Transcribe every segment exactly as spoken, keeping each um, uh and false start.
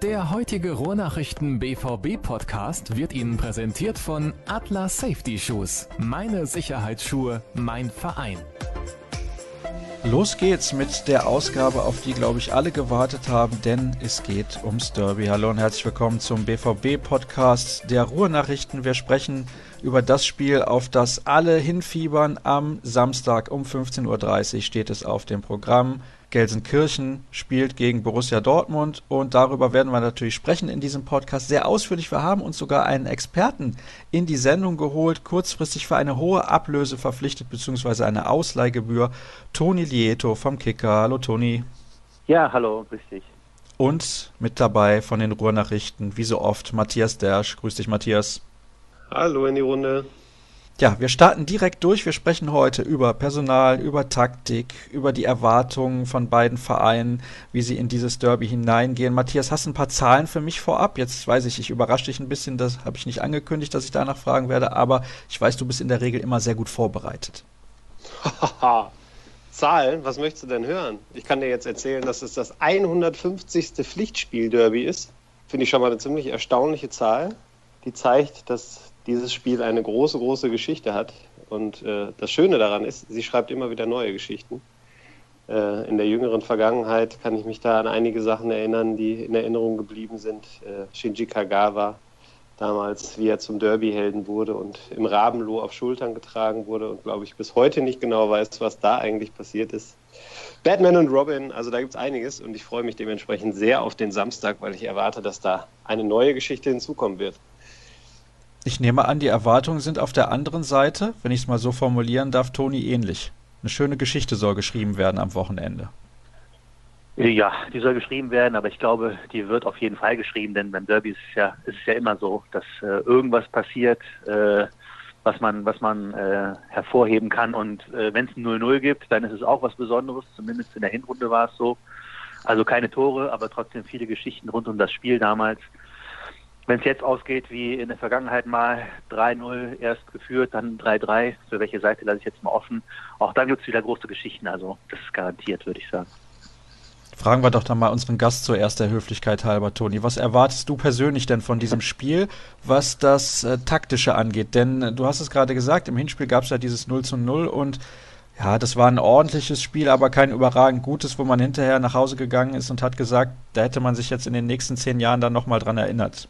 Der heutige Ruhrnachrichten B V B-Podcast wird Ihnen präsentiert von Atlas Safety Shoes. Meine Sicherheitsschuhe, mein Verein. Los geht's mit der Ausgabe, auf die, glaube ich, alle gewartet haben, denn es geht ums Derby. Hallo und herzlich willkommen zum B V B-Podcast der Ruhrnachrichten. Wir sprechen über das Spiel, auf das alle hinfiebern. Am Samstag um fünfzehn Uhr dreißig steht es auf dem Programm. Gelsenkirchen spielt gegen Borussia Dortmund und darüber werden wir natürlich sprechen in diesem Podcast sehr ausführlich. Wir haben uns sogar einen Experten in die Sendung geholt, kurzfristig für eine hohe Ablöse verpflichtet, beziehungsweise eine Ausleihgebühr. Toni Lieto vom Kicker. Hallo Toni. Ja, hallo, grüß dich. Und mit dabei von den Ruhrnachrichten, wie so oft, Matthias Dersch. Grüß dich, Matthias. Hallo in die Runde. Ja, wir starten direkt durch. Wir sprechen heute über Personal, über Taktik, über die Erwartungen von beiden Vereinen, wie sie in dieses Derby hineingehen. Matthias, hast du ein paar Zahlen für mich vorab? Jetzt weiß ich, ich überrasche dich ein bisschen, das habe ich nicht angekündigt, dass ich danach fragen werde, aber ich weiß, du bist in der Regel immer sehr gut vorbereitet. Zahlen? Was möchtest du denn hören? Ich kann dir jetzt erzählen, dass es das hundertfünfzigste Pflichtspiel-Derby ist. Finde ich schon mal eine ziemlich erstaunliche Zahl. Die zeigt, dass dieses Spiel eine große, große Geschichte hat. Und äh, das Schöne daran ist, sie schreibt immer wieder neue Geschichten. Äh, in der jüngeren Vergangenheit kann ich mich da an einige Sachen erinnern, die in Erinnerung geblieben sind. Äh, Shinji Kagawa, damals, wie er zum Derby-Helden wurde und im Rabenloh auf Schultern getragen wurde und, glaube ich, bis heute nicht genau weiß, was da eigentlich passiert ist. Batman und Robin, also da gibt es einiges und ich freue mich dementsprechend sehr auf den Samstag, weil ich erwarte, dass da eine neue Geschichte hinzukommen wird. Ich nehme an, die Erwartungen sind auf der anderen Seite, wenn ich es mal so formulieren darf, Toni, ähnlich. Eine schöne Geschichte soll geschrieben werden am Wochenende. Ja, die soll geschrieben werden, aber ich glaube, die wird auf jeden Fall geschrieben, denn beim Derby ist es ja, ist es ja immer so, dass äh, irgendwas passiert, äh, was man, was man äh, hervorheben kann. Und äh, wenn es ein null null gibt, dann ist es auch was Besonderes, zumindest in der Hinrunde war es so. Also keine Tore, aber trotzdem viele Geschichten rund um das Spiel damals. Wenn es jetzt ausgeht, wie in der Vergangenheit mal drei null erst geführt, dann drei drei, für welche Seite lasse ich jetzt mal offen. Auch dann gibt es wieder große Geschichten, also das ist garantiert, würde ich sagen. Fragen wir doch dann mal unseren Gast zuerst der Höflichkeit halber, Toni. Was erwartest du persönlich denn von diesem Spiel, was das äh, Taktische angeht? Denn äh, du hast es gerade gesagt, im Hinspiel gab es ja dieses null zu null und ja, das war ein ordentliches Spiel, aber kein überragend gutes, wo man hinterher nach Hause gegangen ist und hat gesagt, da hätte man sich jetzt in den nächsten zehn Jahren dann nochmal dran erinnert.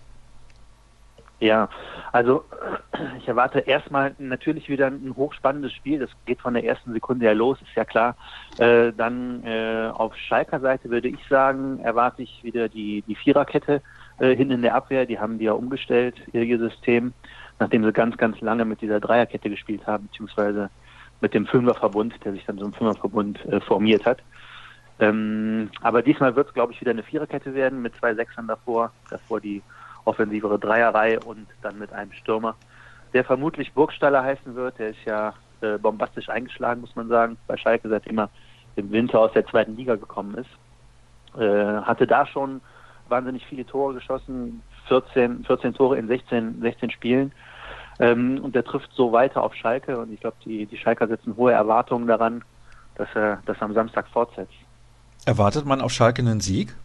Ja, also ich erwarte erstmal natürlich wieder ein hochspannendes Spiel. Das geht von der ersten Sekunde her los, ist ja klar. Äh, dann äh, auf Schalker Seite würde ich sagen, erwarte ich wieder die, die Viererkette äh, hinten in der Abwehr. Die haben die ja umgestellt, ihr System, nachdem sie ganz, ganz lange mit dieser Dreierkette gespielt haben, beziehungsweise mit dem Fünferverbund, der sich dann so im Fünferverbund äh, formiert hat. Ähm, aber diesmal wird es, glaube ich, wieder eine Viererkette werden mit zwei Sechsern davor, davor die offensivere Dreierreihe und dann mit einem Stürmer, der vermutlich Burgstaller heißen wird. Der ist ja äh, bombastisch eingeschlagen, muss man sagen, bei Schalke, seitdem er im Winter aus der zweiten Liga gekommen ist. Äh, hatte da schon wahnsinnig viele Tore geschossen, vierzehn, vierzehn Tore in sechzehn, sechzehn Spielen. Ähm, und der trifft so weiter auf Schalke und ich glaube, die, die Schalker setzen hohe Erwartungen daran, dass er das am Samstag fortsetzt. Erwartet man auf Schalke einen Sieg?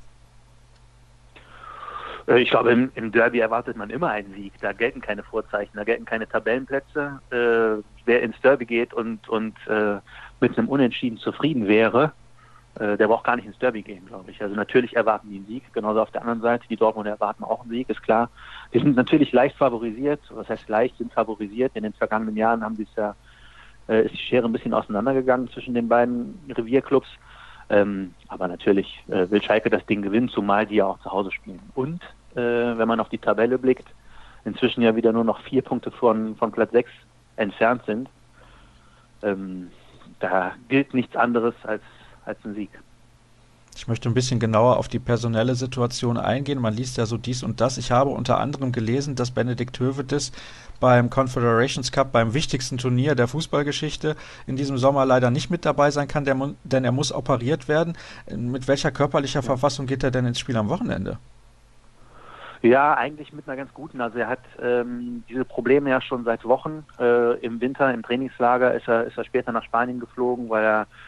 Ich glaube, im, im Derby erwartet man immer einen Sieg. Da gelten keine Vorzeichen, da gelten keine Tabellenplätze. Äh, wer ins Derby geht und, und äh, mit einem Unentschieden zufrieden wäre, äh, der braucht gar nicht ins Derby gehen, glaube ich. Also natürlich erwarten die einen Sieg. Genauso auf der anderen Seite, die Dortmunder erwarten auch einen Sieg, ist klar. Die sind natürlich leicht favorisiert. Was heißt leicht, sind favorisiert. In den vergangenen Jahren haben sie es ja, äh, ist die Schere ein bisschen auseinandergegangen zwischen den beiden Revierclubs. Ähm, aber natürlich äh, will Schalke das Ding gewinnen, zumal die ja auch zu Hause spielen. Und äh, wenn man auf die Tabelle blickt, inzwischen ja wieder nur noch vier Punkte von, von Platz sechs entfernt sind, ähm, da gilt nichts anderes als, als ein Sieg. Ich möchte ein bisschen genauer auf die personelle Situation eingehen. Man liest ja so dies und das. Ich habe unter anderem gelesen, dass Benedikt Höwedes beim Confederations Cup, beim wichtigsten Turnier der Fußballgeschichte, in diesem Sommer leider nicht mit dabei sein kann, der, denn er muss operiert werden. Mit welcher körperlicher Verfassung geht er denn ins Spiel am Wochenende? Ja, eigentlich mit einer ganz guten. Also er hat ähm, diese Probleme ja schon seit Wochen. Äh, im Winter, im Trainingslager ist er, ist er später nach Spanien geflogen, weil er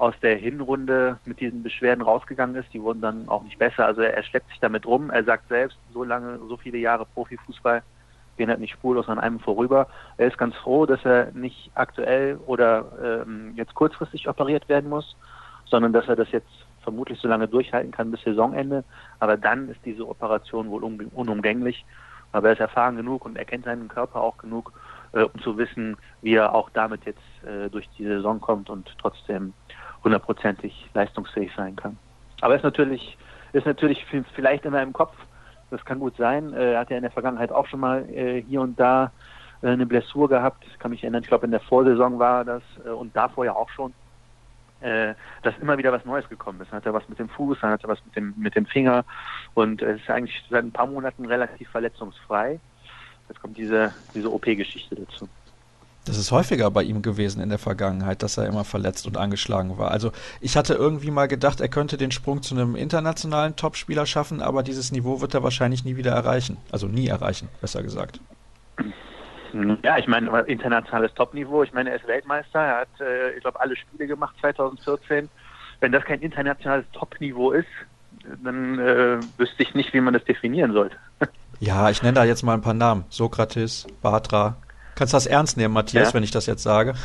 aus der Hinrunde mit diesen Beschwerden rausgegangen ist. Die wurden dann auch nicht besser. Also er, er schleppt sich damit rum. Er sagt selbst, so lange, so viele Jahre Profifußball gehen halt nicht spurlos an einem vorüber. Er ist ganz froh, dass er nicht aktuell oder ähm, jetzt kurzfristig operiert werden muss, sondern dass er das jetzt vermutlich so lange durchhalten kann bis Saisonende. Aber dann ist diese Operation wohl un- unumgänglich. Aber er ist erfahren genug und er kennt seinen Körper auch genug, äh, um zu wissen, wie er auch damit jetzt äh, durch die Saison kommt und trotzdem hundertprozentig leistungsfähig sein kann. Aber er ist natürlich, ist natürlich vielleicht immer im Kopf. Das kann gut sein. Er hat ja in der Vergangenheit auch schon mal äh, hier und da äh, eine Blessur gehabt. Ich kann mich erinnern, ich glaube in der Vorsaison war das äh, und davor ja auch schon, äh, dass immer wieder was Neues gekommen ist. Dann hat er was mit dem Fuß, dann hat er was mit dem mit dem Finger und es ist eigentlich seit ein paar Monaten relativ verletzungsfrei. Jetzt kommt diese, diese O P-Geschichte dazu. Das ist häufiger bei ihm gewesen in der Vergangenheit, dass er immer verletzt und angeschlagen war. Also ich hatte irgendwie mal gedacht, er könnte den Sprung zu einem internationalen Topspieler schaffen, aber dieses Niveau wird er wahrscheinlich nie wieder erreichen. Also nie erreichen, besser gesagt. Ja, ich meine, internationales Topniveau. Ich meine, er ist Weltmeister. Er hat, äh, ich glaube, alle Spiele gemacht zwanzig vierzehn. Wenn das kein internationales Topniveau ist, dann äh, wüsste ich nicht, wie man das definieren sollte. Ja, ich nenne da jetzt mal ein paar Namen. Sokrates, Bartra. Kannst du das ernst nehmen, Matthias, ja, wenn ich das jetzt sage?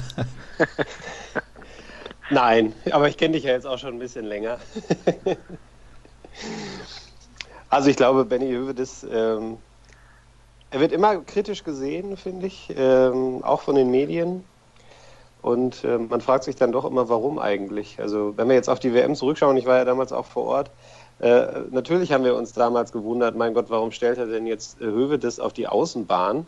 Nein, aber ich kenne dich ja jetzt auch schon ein bisschen länger. Also ich glaube, Benny Höwedes, ähm, er wird immer kritisch gesehen, finde ich, ähm, auch von den Medien. Und äh, man fragt sich dann doch immer, warum eigentlich? Also wenn wir jetzt auf die W M zurückschauen, ich war ja damals auch vor Ort, äh, natürlich haben wir uns damals gewundert, mein Gott, warum stellt er denn jetzt äh, Höwedes auf die Außenbahn?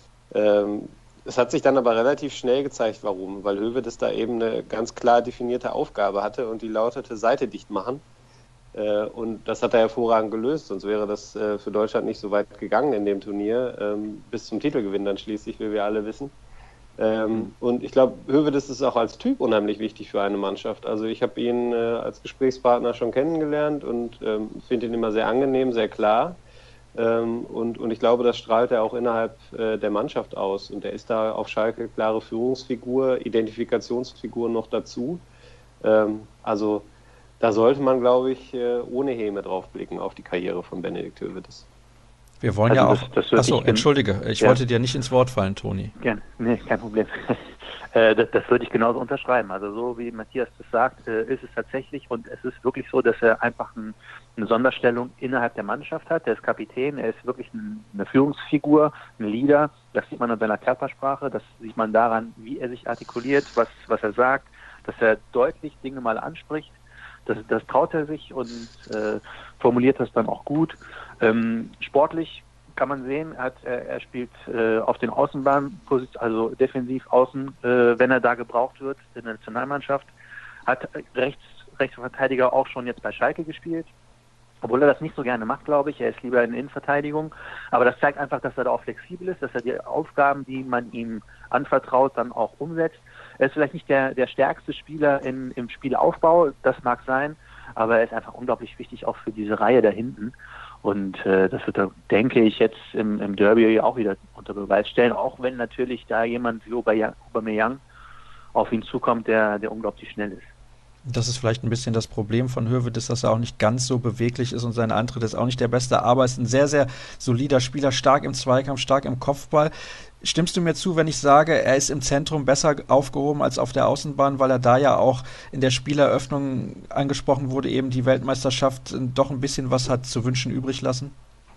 Ähm, es hat sich dann aber relativ schnell gezeigt, warum, weil Höwedes da eben eine ganz klar definierte Aufgabe hatte und die lautete Seite dicht machen. Äh, und das hat er hervorragend gelöst, sonst wäre das äh, für Deutschland nicht so weit gegangen in dem Turnier, ähm, bis zum Titelgewinn dann schließlich, wie wir alle wissen. Ähm, mhm. Und ich glaube, Höwedes ist auch als Typ unheimlich wichtig für eine Mannschaft. Also ich habe ihn äh, als Gesprächspartner schon kennengelernt und ähm, finde ihn immer sehr angenehm, sehr klar. Ähm, und, und ich glaube, das strahlt er auch innerhalb äh, der Mannschaft aus. Und er ist da auf Schalke klare Führungsfigur, Identifikationsfigur noch dazu. Ähm, also da sollte man, glaube ich, äh, ohne Häme drauf blicken auf die Karriere von Benedikt Höwedes. Wir wollen also ja das, auch... Das Achso, ich entschuldige, ich ja. wollte dir nicht ins Wort fallen, Toni. Gerne, nee, kein Problem. äh, das, das würde ich genauso unterschreiben. Also so wie Matthias das sagt, äh, ist es tatsächlich und es ist wirklich so, dass er einfach ein, eine Sonderstellung innerhalb der Mannschaft hat. Er ist Kapitän, er ist wirklich ein, eine Führungsfigur, ein Leader. Das sieht man an seiner Körpersprache, das sieht man daran, wie er sich artikuliert, was, was er sagt, dass er deutlich Dinge mal anspricht. Das, das traut er sich und äh, formuliert das dann auch gut. Ähm, sportlich kann man sehen, hat, er, er spielt äh, auf den Außenbahnen, also defensiv außen, äh, wenn er da gebraucht wird in der Nationalmannschaft. Hat rechts, Rechtsverteidiger auch schon jetzt bei Schalke gespielt, obwohl er das nicht so gerne macht, glaube ich. Er ist lieber in Innenverteidigung. Aber das zeigt einfach, dass er da auch flexibel ist, dass er die Aufgaben, die man ihm anvertraut, dann auch umsetzt. Er ist vielleicht nicht der, der stärkste Spieler in, im Spielaufbau, das mag sein, aber er ist einfach unglaublich wichtig auch für diese Reihe da hinten. Und äh, das wird er, denke ich, jetzt im, im Derby auch wieder unter Beweis stellen, auch wenn natürlich da jemand wie Aubameyang auf ihn zukommt, der, der unglaublich schnell ist. Das ist vielleicht ein bisschen das Problem von Höwedes, dass er auch nicht ganz so beweglich ist und sein Antritt ist auch nicht der beste, aber ist ein sehr, sehr solider Spieler, stark im Zweikampf, stark im Kopfball. Stimmst du mir zu, wenn ich sage, er ist im Zentrum besser aufgehoben als auf der Außenbahn, weil er da ja auch in der Spieleröffnung angesprochen wurde, eben die Weltmeisterschaft doch ein bisschen was hat zu wünschen übrig lassen?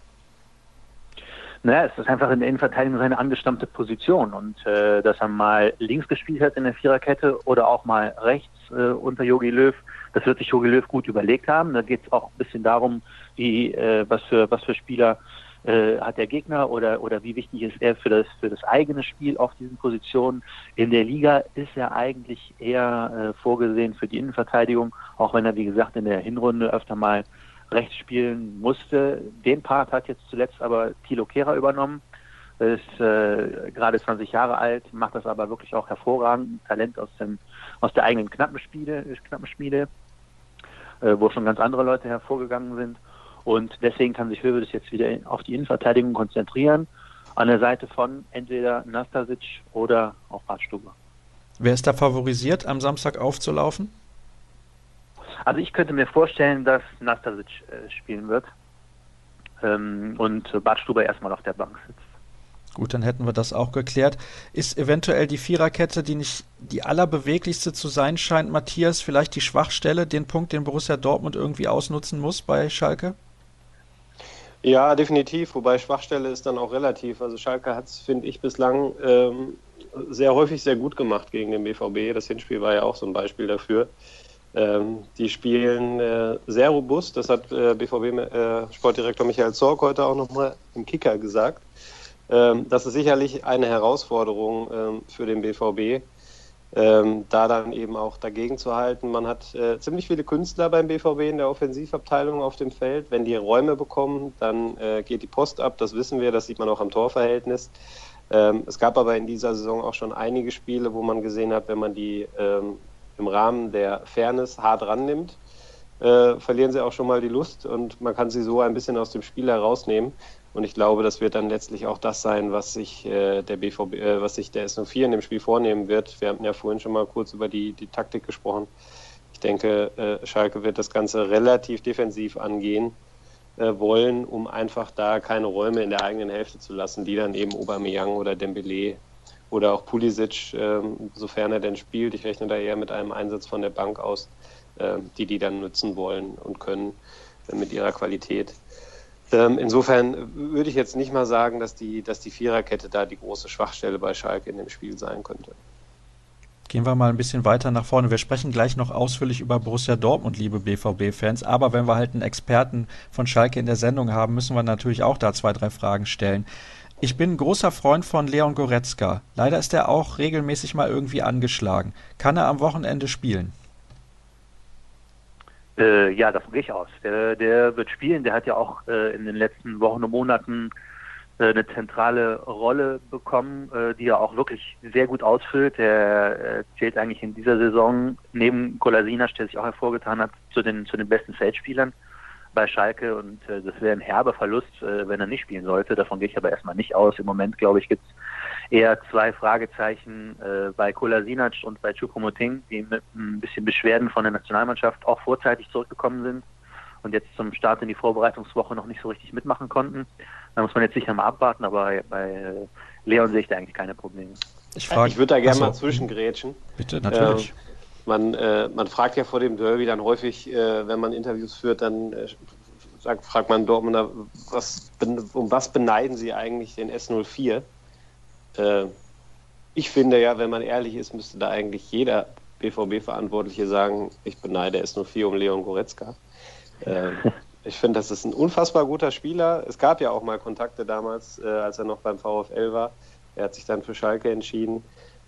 Naja, es ist einfach in der Innenverteidigung seine angestammte Position und äh, dass er mal links gespielt hat in der Viererkette oder auch mal rechts äh, unter Jogi Löw, das wird sich Jogi Löw gut überlegt haben. Da geht es auch ein bisschen darum, wie äh, was für was für Spieler äh, hat der Gegner oder oder wie wichtig ist er für das für das eigene Spiel auf diesen Positionen. In der Liga ist er eigentlich eher äh, vorgesehen für die Innenverteidigung, auch wenn er wie gesagt in der Hinrunde öfter mal rechts spielen musste. Den Part hat jetzt zuletzt aber Thilo Kehrer übernommen. Er ist äh, gerade zwanzig Jahre alt, macht das aber wirklich auch hervorragend. Talent aus dem aus der eigenen Knappenschmiede, Knappenschmiede äh, wo schon ganz andere Leute hervorgegangen sind. Und deswegen kann sich Höwedes jetzt wieder auf die Innenverteidigung konzentrieren, an der Seite von entweder Nastasic oder auch Bartstuber. Wer ist da favorisiert, am Samstag aufzulaufen? Also ich könnte mir vorstellen, dass Nastasic äh, spielen wird ähm, und Badstuber erstmal auf der Bank sitzt. Gut, dann hätten wir das auch geklärt. Ist eventuell die Viererkette, die nicht die allerbeweglichste zu sein scheint, Matthias, vielleicht die Schwachstelle, den Punkt, den Borussia Dortmund irgendwie ausnutzen muss bei Schalke? Ja, definitiv, wobei Schwachstelle ist dann auch relativ. Also Schalke hat es, finde ich, bislang ähm, sehr häufig sehr gut gemacht gegen den B V B. Das Hinspiel war ja auch so ein Beispiel dafür. Ähm, die spielen äh, sehr robust, das hat äh, B V B-Sportdirektor äh, Michael Zorc heute auch nochmal im Kicker gesagt. Ähm, das ist sicherlich eine Herausforderung ähm, für den B V B, ähm, da dann eben auch dagegen zu halten. Man hat äh, ziemlich viele Künstler beim B V B in der Offensivabteilung auf dem Feld. Wenn die Räume bekommen, dann äh, geht die Post ab, das wissen wir, das sieht man auch am Torverhältnis. Ähm, es gab aber in dieser Saison auch schon einige Spiele, wo man gesehen hat, wenn man die ähm, im Rahmen der Fairness hart rannimmt, äh, verlieren sie auch schon mal die Lust und man kann sie so ein bisschen aus dem Spiel herausnehmen. Und ich glaube, das wird dann letztlich auch das sein, was sich äh, der B V B, äh, was sich der S null vier in dem Spiel vornehmen wird. Wir hatten ja vorhin schon mal kurz über die, die Taktik gesprochen. Ich denke, äh, Schalke wird das Ganze relativ defensiv angehen äh, wollen, um einfach da keine Räume in der eigenen Hälfte zu lassen, die dann eben Aubameyang oder Dembélé oder auch Pulisic, äh, sofern er denn spielt, ich rechne da eher mit einem Einsatz von der Bank aus, äh, die die dann nutzen wollen und können äh, mit ihrer Qualität. Insofern würde ich jetzt nicht mal sagen, dass die, dass die Viererkette da die große Schwachstelle bei Schalke in dem Spiel sein könnte. Gehen wir mal ein bisschen weiter nach vorne. Wir sprechen gleich noch ausführlich über Borussia Dortmund, liebe B V B-Fans. Aber wenn wir halt einen Experten von Schalke in der Sendung haben, müssen wir natürlich auch da zwei, drei Fragen stellen. Ich bin ein großer Freund von Leon Goretzka. Leider ist er auch regelmäßig mal irgendwie angeschlagen. Kann er am Wochenende spielen? Äh, ja, davon gehe ich aus. Der, der wird spielen. Der hat ja auch äh, in den letzten Wochen und Monaten äh, eine zentrale Rolle bekommen, äh, die er auch wirklich sehr gut ausfüllt. Der äh, zählt eigentlich in dieser Saison neben Kolasinac, der sich auch hervorgetan hat, zu den zu den besten Feldspielern bei Schalke. Und äh, das wäre ein herber Verlust, äh, wenn er nicht spielen sollte. Davon gehe ich aber erstmal nicht aus. Im Moment, glaube ich, gibt es eher zwei Fragezeichen äh, bei Kolasinac und bei Choupo-Moting, die mit ein bisschen Beschwerden von der Nationalmannschaft auch vorzeitig zurückgekommen sind und jetzt zum Start in die Vorbereitungswoche noch nicht so richtig mitmachen konnten. Da muss man jetzt sicher mal abwarten, aber bei äh, Leon sehe ich da eigentlich keine Probleme. Ich, frag, ich würde da gerne mal zwischengrätschen. Bitte, natürlich. Äh, man, äh, man fragt ja vor dem Derby dann häufig, äh, wenn man Interviews führt, dann äh, sagt, fragt man Dortmunder, was, um was beneiden sie eigentlich den S null vier? Ich finde ja, wenn man ehrlich ist, müsste da eigentlich jeder B V B-Verantwortliche sagen, ich beneide S null vier um Leon Goretzka. Ich finde, das ist ein unfassbar guter Spieler. Es gab ja auch mal Kontakte damals, als er noch beim VfL war. Er hat sich dann für Schalke entschieden.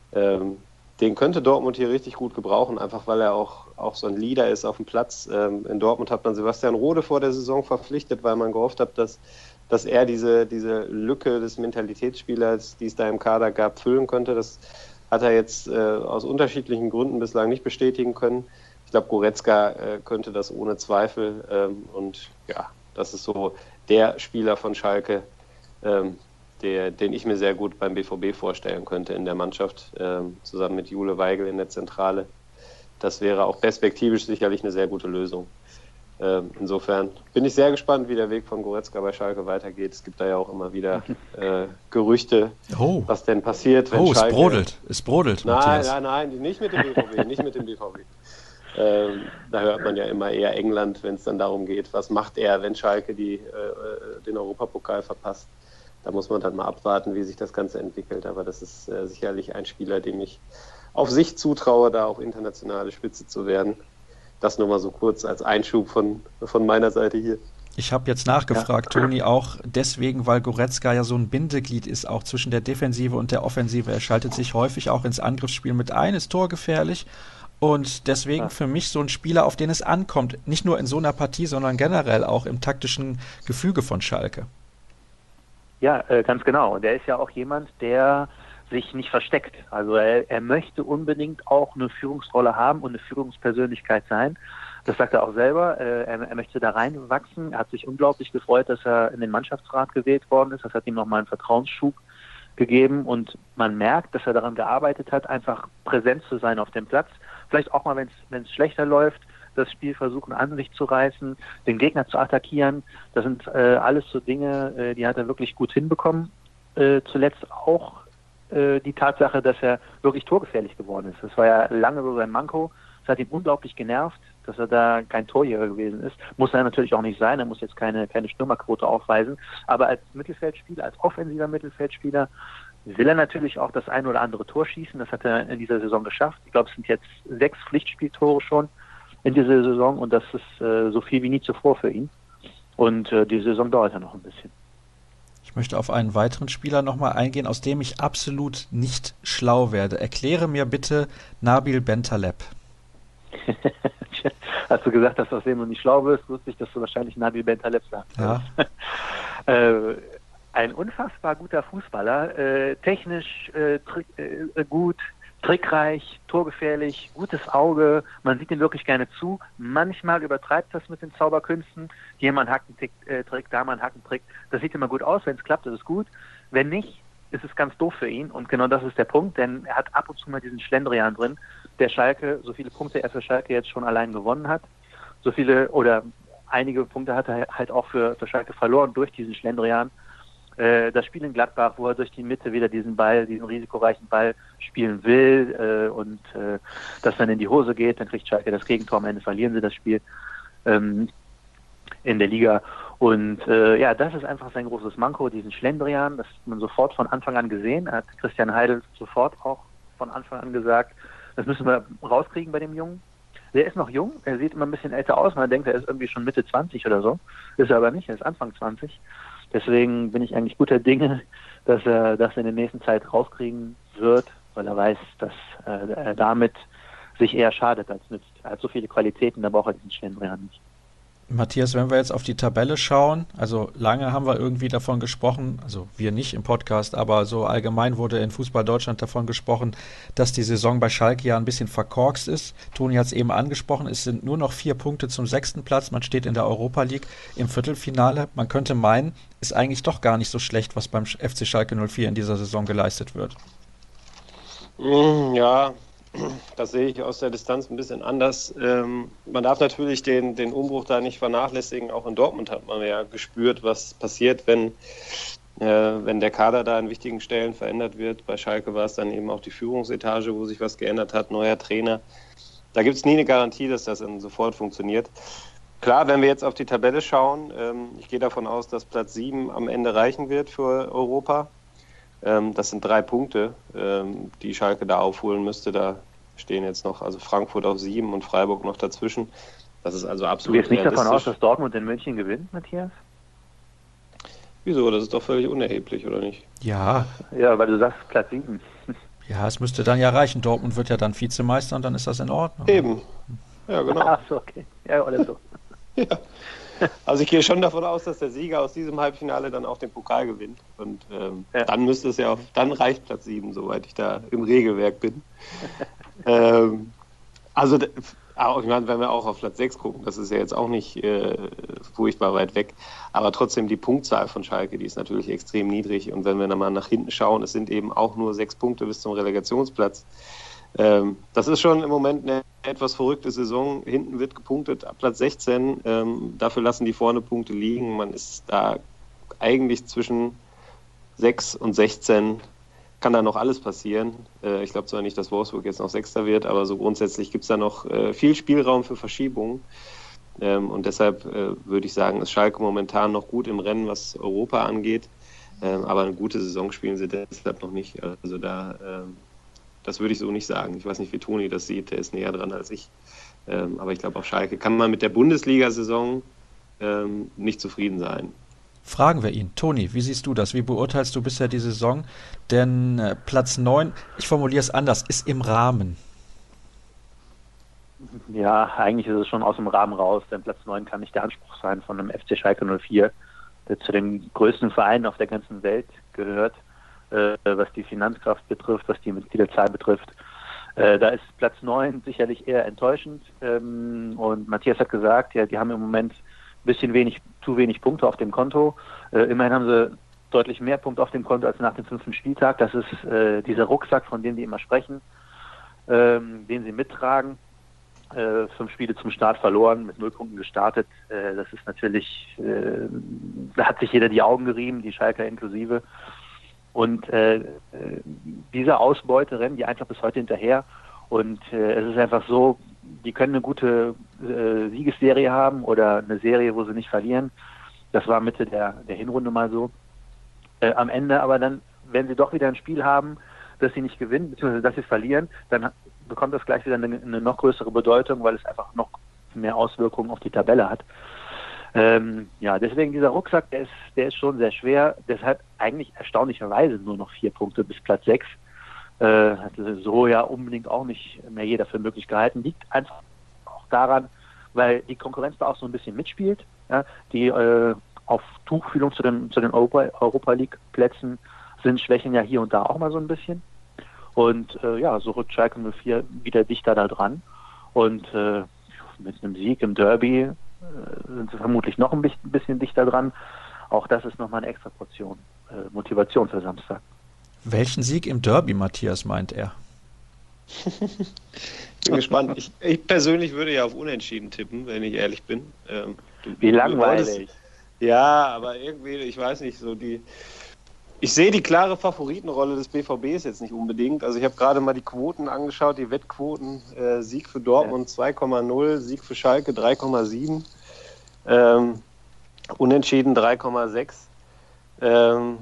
Den könnte Dortmund hier richtig gut gebrauchen, einfach weil er auch, auch so ein Leader ist auf dem Platz. In Dortmund hat man Sebastian Rode vor der Saison verpflichtet, weil man gehofft hat, dass dass er diese, diese Lücke des Mentalitätsspielers, die es da im Kader gab, füllen könnte. Das hat er jetzt äh, aus unterschiedlichen Gründen bislang nicht bestätigen können. Ich glaube, Goretzka äh, könnte das ohne Zweifel. Ähm, und ja, das ist so der Spieler von Schalke, ähm, der, den ich mir sehr gut beim B V B vorstellen könnte in der Mannschaft, ähm, zusammen mit Jule Weigel in der Zentrale. Das wäre auch perspektivisch sicherlich eine sehr gute Lösung. Insofern bin ich sehr gespannt, wie der Weg von Goretzka bei Schalke weitergeht. Es gibt da ja auch immer wieder äh, Gerüchte, oh. was denn passiert, wenn oh, Schalke... Oh, es brodelt, es brodelt, Nein, Matthias. nein, nein, nicht mit dem B V B, nicht mit dem B V B. Ähm, da hört man ja immer eher England, wenn es dann darum geht, was macht er, wenn Schalke die, äh, den Europapokal verpasst. Da muss man dann mal abwarten, wie sich das Ganze entwickelt. Aber das ist äh, sicherlich ein Spieler, dem ich auf sich zutraue, da auch internationale Spitze zu werden. Das nur mal so kurz als Einschub von, von meiner Seite hier. Ich habe jetzt nachgefragt, ja. Toni, auch deswegen, weil Goretzka ja so ein Bindeglied ist, auch zwischen der Defensive und der Offensive. Er schaltet sich häufig auch ins Angriffsspiel mit ein, ist torgefährlich. Und deswegen ja. für mich so ein Spieler, auf den es ankommt, nicht nur in so einer Partie, sondern generell auch im taktischen Gefüge von Schalke. Ja, äh, ganz genau. Und er ist ja auch jemand, der sich nicht versteckt. Also er, er möchte unbedingt auch eine Führungsrolle haben und eine Führungspersönlichkeit sein. Das sagt er auch selber. Äh, er, er möchte da reinwachsen. Er hat sich unglaublich gefreut, dass er in den Mannschaftsrat gewählt worden ist. Das hat ihm nochmal einen Vertrauensschub gegeben und man merkt, dass er daran gearbeitet hat, einfach präsent zu sein auf dem Platz, vielleicht auch mal, wenn es schlechter läuft, das Spiel versuchen an sich zu reißen, den Gegner zu attackieren. Das sind äh, alles so Dinge, äh, die hat er wirklich gut hinbekommen. Äh, zuletzt auch äh, die Tatsache, dass er wirklich torgefährlich geworden ist. Das war ja lange so sein Manko. Es hat ihn unglaublich genervt, dass er da kein Torjäger gewesen ist. Muss er natürlich auch nicht sein, er muss jetzt keine, keine Stürmerquote aufweisen. Aber als Mittelfeldspieler, als offensiver Mittelfeldspieler will er natürlich auch das ein oder andere Tor schießen. Das hat er in dieser Saison geschafft. Ich glaube, es sind jetzt sechs Pflichtspieltore schon in dieser Saison und das ist äh, so viel wie nie zuvor für ihn. Und äh, die Saison dauert ja noch ein bisschen. Ich möchte auf einen weiteren Spieler nochmal eingehen, aus dem ich absolut nicht schlau werde. Erkläre mir bitte Nabil Bentaleb. Hast du gesagt, dass du aus dem du nicht schlau wirst, wusste ich, dass du wahrscheinlich Nabil Bentaleb sagst. Ja. äh, ein unfassbar guter Fußballer, äh, technisch äh, tri- äh, gut, trickreich, torgefährlich, gutes Auge, man sieht ihm wirklich gerne zu. Manchmal übertreibt das mit den Zauberkünsten. Hier mal einen Hackentrick, äh, da mal einen Hackentrick. Das sieht immer gut aus, wenn es klappt, ist es gut. Wenn nicht, ist es ganz doof für ihn. Und genau das ist der Punkt, denn er hat ab und zu mal diesen Schlendrian drin, der Schalke, so viele Punkte er für Schalke jetzt schon allein gewonnen hat. So viele oder einige Punkte hat er halt auch für, für Schalke verloren durch diesen Schlendrian. Das Spiel in Gladbach, wo er durch die Mitte wieder diesen Ball, diesen risikoreichen Ball spielen will äh, und äh, das dann in die Hose geht, dann kriegt Schalke das Gegentor, am Ende verlieren sie das Spiel ähm, in der Liga. Und äh, ja, das ist einfach sein großes Manko, diesen Schlendrian, das hat man sofort von Anfang an gesehen, hat Christian Heidel sofort auch von Anfang an gesagt, das müssen wir rauskriegen bei dem Jungen. Der ist noch jung, er sieht immer ein bisschen älter aus, man denkt, er ist irgendwie schon Mitte zwanzig oder so, ist er aber nicht, er ist Anfang zwanzig. Deswegen bin ich eigentlich guter Dinge, dass er das in der nächsten Zeit rauskriegen wird, weil er weiß, dass äh, er damit sich eher schadet als nützt. Er hat so viele Qualitäten, da braucht er diesen Schlendrian nicht. Matthias, wenn wir jetzt auf die Tabelle schauen, also lange haben wir irgendwie davon gesprochen, also wir nicht im Podcast, aber so allgemein wurde in Fußball Deutschland davon gesprochen, dass die Saison bei Schalke ja ein bisschen verkorkst ist. Toni hat es eben angesprochen, es sind nur noch vier Punkte zum sechsten Platz, man steht in der Europa League im Viertelfinale. Man könnte meinen, ist eigentlich doch gar nicht so schlecht, was beim F C Schalke null vier in dieser Saison geleistet wird. Ja, das sehe ich aus der Distanz ein bisschen anders. Ähm, man darf natürlich den, den Umbruch da nicht vernachlässigen. Auch in Dortmund hat man ja gespürt, was passiert, wenn, äh, wenn der Kader da an wichtigen Stellen verändert wird. Bei Schalke war es dann eben auch die Führungsetage, wo sich was geändert hat, neuer Trainer. Da gibt es nie eine Garantie, dass das dann sofort funktioniert. Klar, wenn wir jetzt auf die Tabelle schauen, ähm, ich gehe davon aus, dass Platz sieben am Ende reichen wird für Europa. Das sind drei Punkte, die Schalke da aufholen müsste. Da stehen jetzt noch also Frankfurt auf sieben und Freiburg noch dazwischen. Das ist also absolut realistisch. Du gehst nicht davon aus, dass Dortmund in München gewinnt, Matthias? Wieso? Das ist doch völlig unerheblich, oder nicht? Ja. Ja, weil du sagst Platz sieben. Ja, es müsste dann ja reichen. Dortmund wird ja dann Vizemeister und dann ist das in Ordnung. Eben. Ja, genau. Ach so, okay. Ja, oder so. Ja. Also ich gehe schon davon aus, dass der Sieger aus diesem Halbfinale dann auch den Pokal gewinnt. Und ähm, ja. dann müsste es ja auf, dann reicht Platz sieben, soweit ich da im Regelwerk bin. ähm, also ich meine, wenn wir auch auf Platz sechs gucken, das ist ja jetzt auch nicht äh, furchtbar weit weg. Aber trotzdem die Punktzahl von Schalke, die ist natürlich extrem niedrig. Und wenn wir dann mal nach hinten schauen, es sind eben auch nur sechs Punkte bis zum Relegationsplatz. Ähm, das ist schon im Moment eine etwas verrückte Saison. Hinten wird gepunktet ab Platz sechzehn. Ähm, dafür lassen die vorne Punkte liegen. Man ist da eigentlich zwischen sechs und sechzehn. Kann da noch alles passieren. Äh, ich glaube zwar nicht, dass Wolfsburg jetzt noch Sechster wird, aber so grundsätzlich gibt es da noch äh, viel Spielraum für Verschiebungen. Ähm, und deshalb äh, würde ich sagen, ist Schalke momentan noch gut im Rennen, was Europa angeht. Ähm, aber eine gute Saison spielen sie deshalb noch nicht. Also da... Ähm, Das würde ich so nicht sagen. Ich weiß nicht, wie Toni das sieht, der ist näher dran als ich. Ähm, aber ich glaube, auf Schalke kann man mit der Bundesliga-Saison ähm, nicht zufrieden sein. Fragen wir ihn. Toni, wie siehst du das? Wie beurteilst du bisher die Saison? Denn äh, Platz neun, ich formuliere es anders, ist im Rahmen. Ja, eigentlich ist es schon aus dem Rahmen raus, denn Platz neun kann nicht der Anspruch sein von einem F C Schalke null vier, der zu den größten Vereinen auf der ganzen Welt gehört. Was die Finanzkraft betrifft, was die Mitgliederzahl betrifft. Äh, da ist Platz neun sicherlich eher enttäuschend. Ähm, und Matthias hat gesagt, ja, die haben im Moment ein bisschen wenig, zu wenig Punkte auf dem Konto. Äh, immerhin haben sie deutlich mehr Punkte auf dem Konto als nach dem fünften Spieltag. Das ist äh, dieser Rucksack, von dem die immer sprechen. ähm, den sie mittragen. Äh, fünf Spiele zum Start verloren, mit null Punkten gestartet. Äh, das ist natürlich, äh, da hat sich jeder die Augen gerieben, die Schalker inklusive. Und äh, äh, diese Ausbeute rennen die einfach bis heute hinterher. Und äh, es ist einfach so, die können eine gute äh, Siegesserie haben oder eine Serie, wo sie nicht verlieren. Das war Mitte der, der Hinrunde mal so. Äh, am Ende aber dann, wenn sie doch wieder ein Spiel haben, dass sie nicht gewinnen, beziehungsweise dass sie verlieren, dann bekommt das gleich wieder eine, eine noch größere Bedeutung, weil es einfach noch mehr Auswirkungen auf die Tabelle hat. Ähm, ja, deswegen dieser Rucksack, der ist, der ist schon sehr schwer. Deshalb eigentlich erstaunlicherweise nur noch vier Punkte bis Platz sechs. Äh, hatte so ja unbedingt auch nicht mehr jeder für möglich gehalten. Liegt einfach auch daran, weil die Konkurrenz da auch so ein bisschen mitspielt. Ja, die äh, auf Tuchfühlung zu den, zu den Europa, Europa League Plätzen sind, schwächen ja hier und da auch mal so ein bisschen. Und äh, ja, so rückt Schalke null vier wieder dichter da dran. Und äh, mit einem Sieg im Derby äh, sind sie vermutlich noch ein bisschen dichter dran. Auch das ist nochmal eine extra Portion äh, Motivation für Samstag. Welchen Sieg im Derby, Matthias, meint er? Bin gespannt. Ich, ich persönlich würde ja auf Unentschieden tippen, wenn ich ehrlich bin. Ähm, du, Wie du langweilig. Wolltest, ja, aber irgendwie, ich weiß nicht, so die... Ich sehe die klare Favoritenrolle des B V Bs jetzt nicht unbedingt. Also ich habe gerade mal die Quoten angeschaut, die Wettquoten. Äh, Sieg für Dortmund zwei Komma null, Sieg für Schalke drei Komma sieben, ähm, Unentschieden drei Komma sechs. Ähm,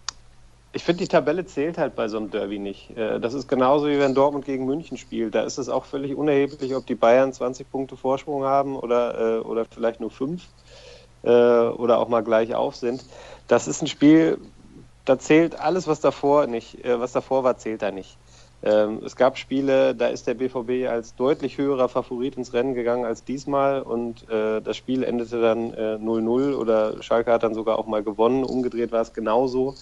ich finde, die Tabelle zählt halt bei so einem Derby nicht. Äh, das ist genauso, wie wenn Dortmund gegen München spielt. Da ist es auch völlig unerheblich, ob die Bayern zwanzig Punkte Vorsprung haben oder, äh, oder vielleicht nur fünf äh, oder auch mal gleich auf sind. Das ist ein Spiel... Da zählt alles, was davor nicht, äh, was davor war, zählt da nicht. Ähm, es gab Spiele, da ist der B V B als deutlich höherer Favorit ins Rennen gegangen als diesmal und äh, das Spiel endete dann äh, null null oder Schalke hat dann sogar auch mal gewonnen. Umgedreht war es genauso.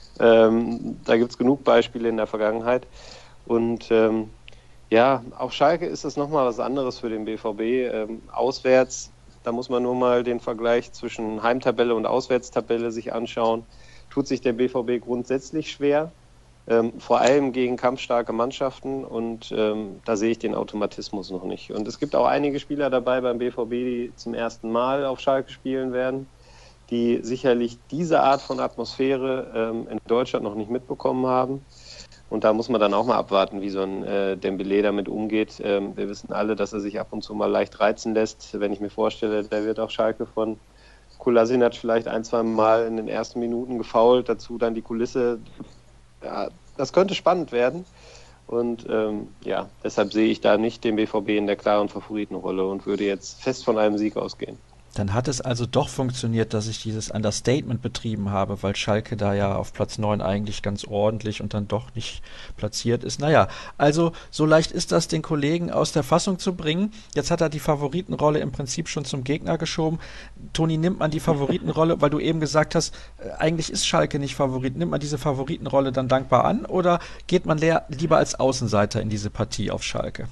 Ähm, da gibt es genug Beispiele in der Vergangenheit. Und ähm, ja, auf Schalke ist es nochmal was anderes für den B V B. Ähm, auswärts, da muss man nur mal den Vergleich zwischen Heimtabelle und Auswärtstabelle sich anschauen. Tut sich der B V B grundsätzlich schwer, ähm, vor allem gegen kampfstarke Mannschaften und ähm, da sehe ich den Automatismus noch nicht. Und es gibt auch einige Spieler dabei beim B V B, die zum ersten Mal auf Schalke spielen werden, die sicherlich diese Art von Atmosphäre ähm, in Deutschland noch nicht mitbekommen haben. Und da muss man dann auch mal abwarten, wie so ein äh, Dembélé damit umgeht. Ähm, wir wissen alle, dass er sich ab und zu mal leicht reizen lässt. Wenn ich mir vorstelle, der wird auf Schalke von Kolasinac vielleicht ein, zwei Mal in den ersten Minuten gefoult, dazu dann die Kulisse. Ja, das könnte spannend werden. Und ähm, ja, deshalb sehe ich da nicht den B V B in der klaren Favoritenrolle und würde jetzt fest von einem Sieg ausgehen. Dann hat es also doch funktioniert, dass ich dieses Understatement betrieben habe, weil Schalke da ja auf Platz neun eigentlich ganz ordentlich und dann doch nicht platziert ist. Naja, also so leicht ist das, den Kollegen aus der Fassung zu bringen. Jetzt hat er die Favoritenrolle im Prinzip schon zum Gegner geschoben. Toni, nimmt man die Favoritenrolle, weil du eben gesagt hast, äh, eigentlich ist Schalke nicht Favorit, nimmt man diese Favoritenrolle dann dankbar an oder geht man leer, lieber als Außenseiter in diese Partie auf Schalke?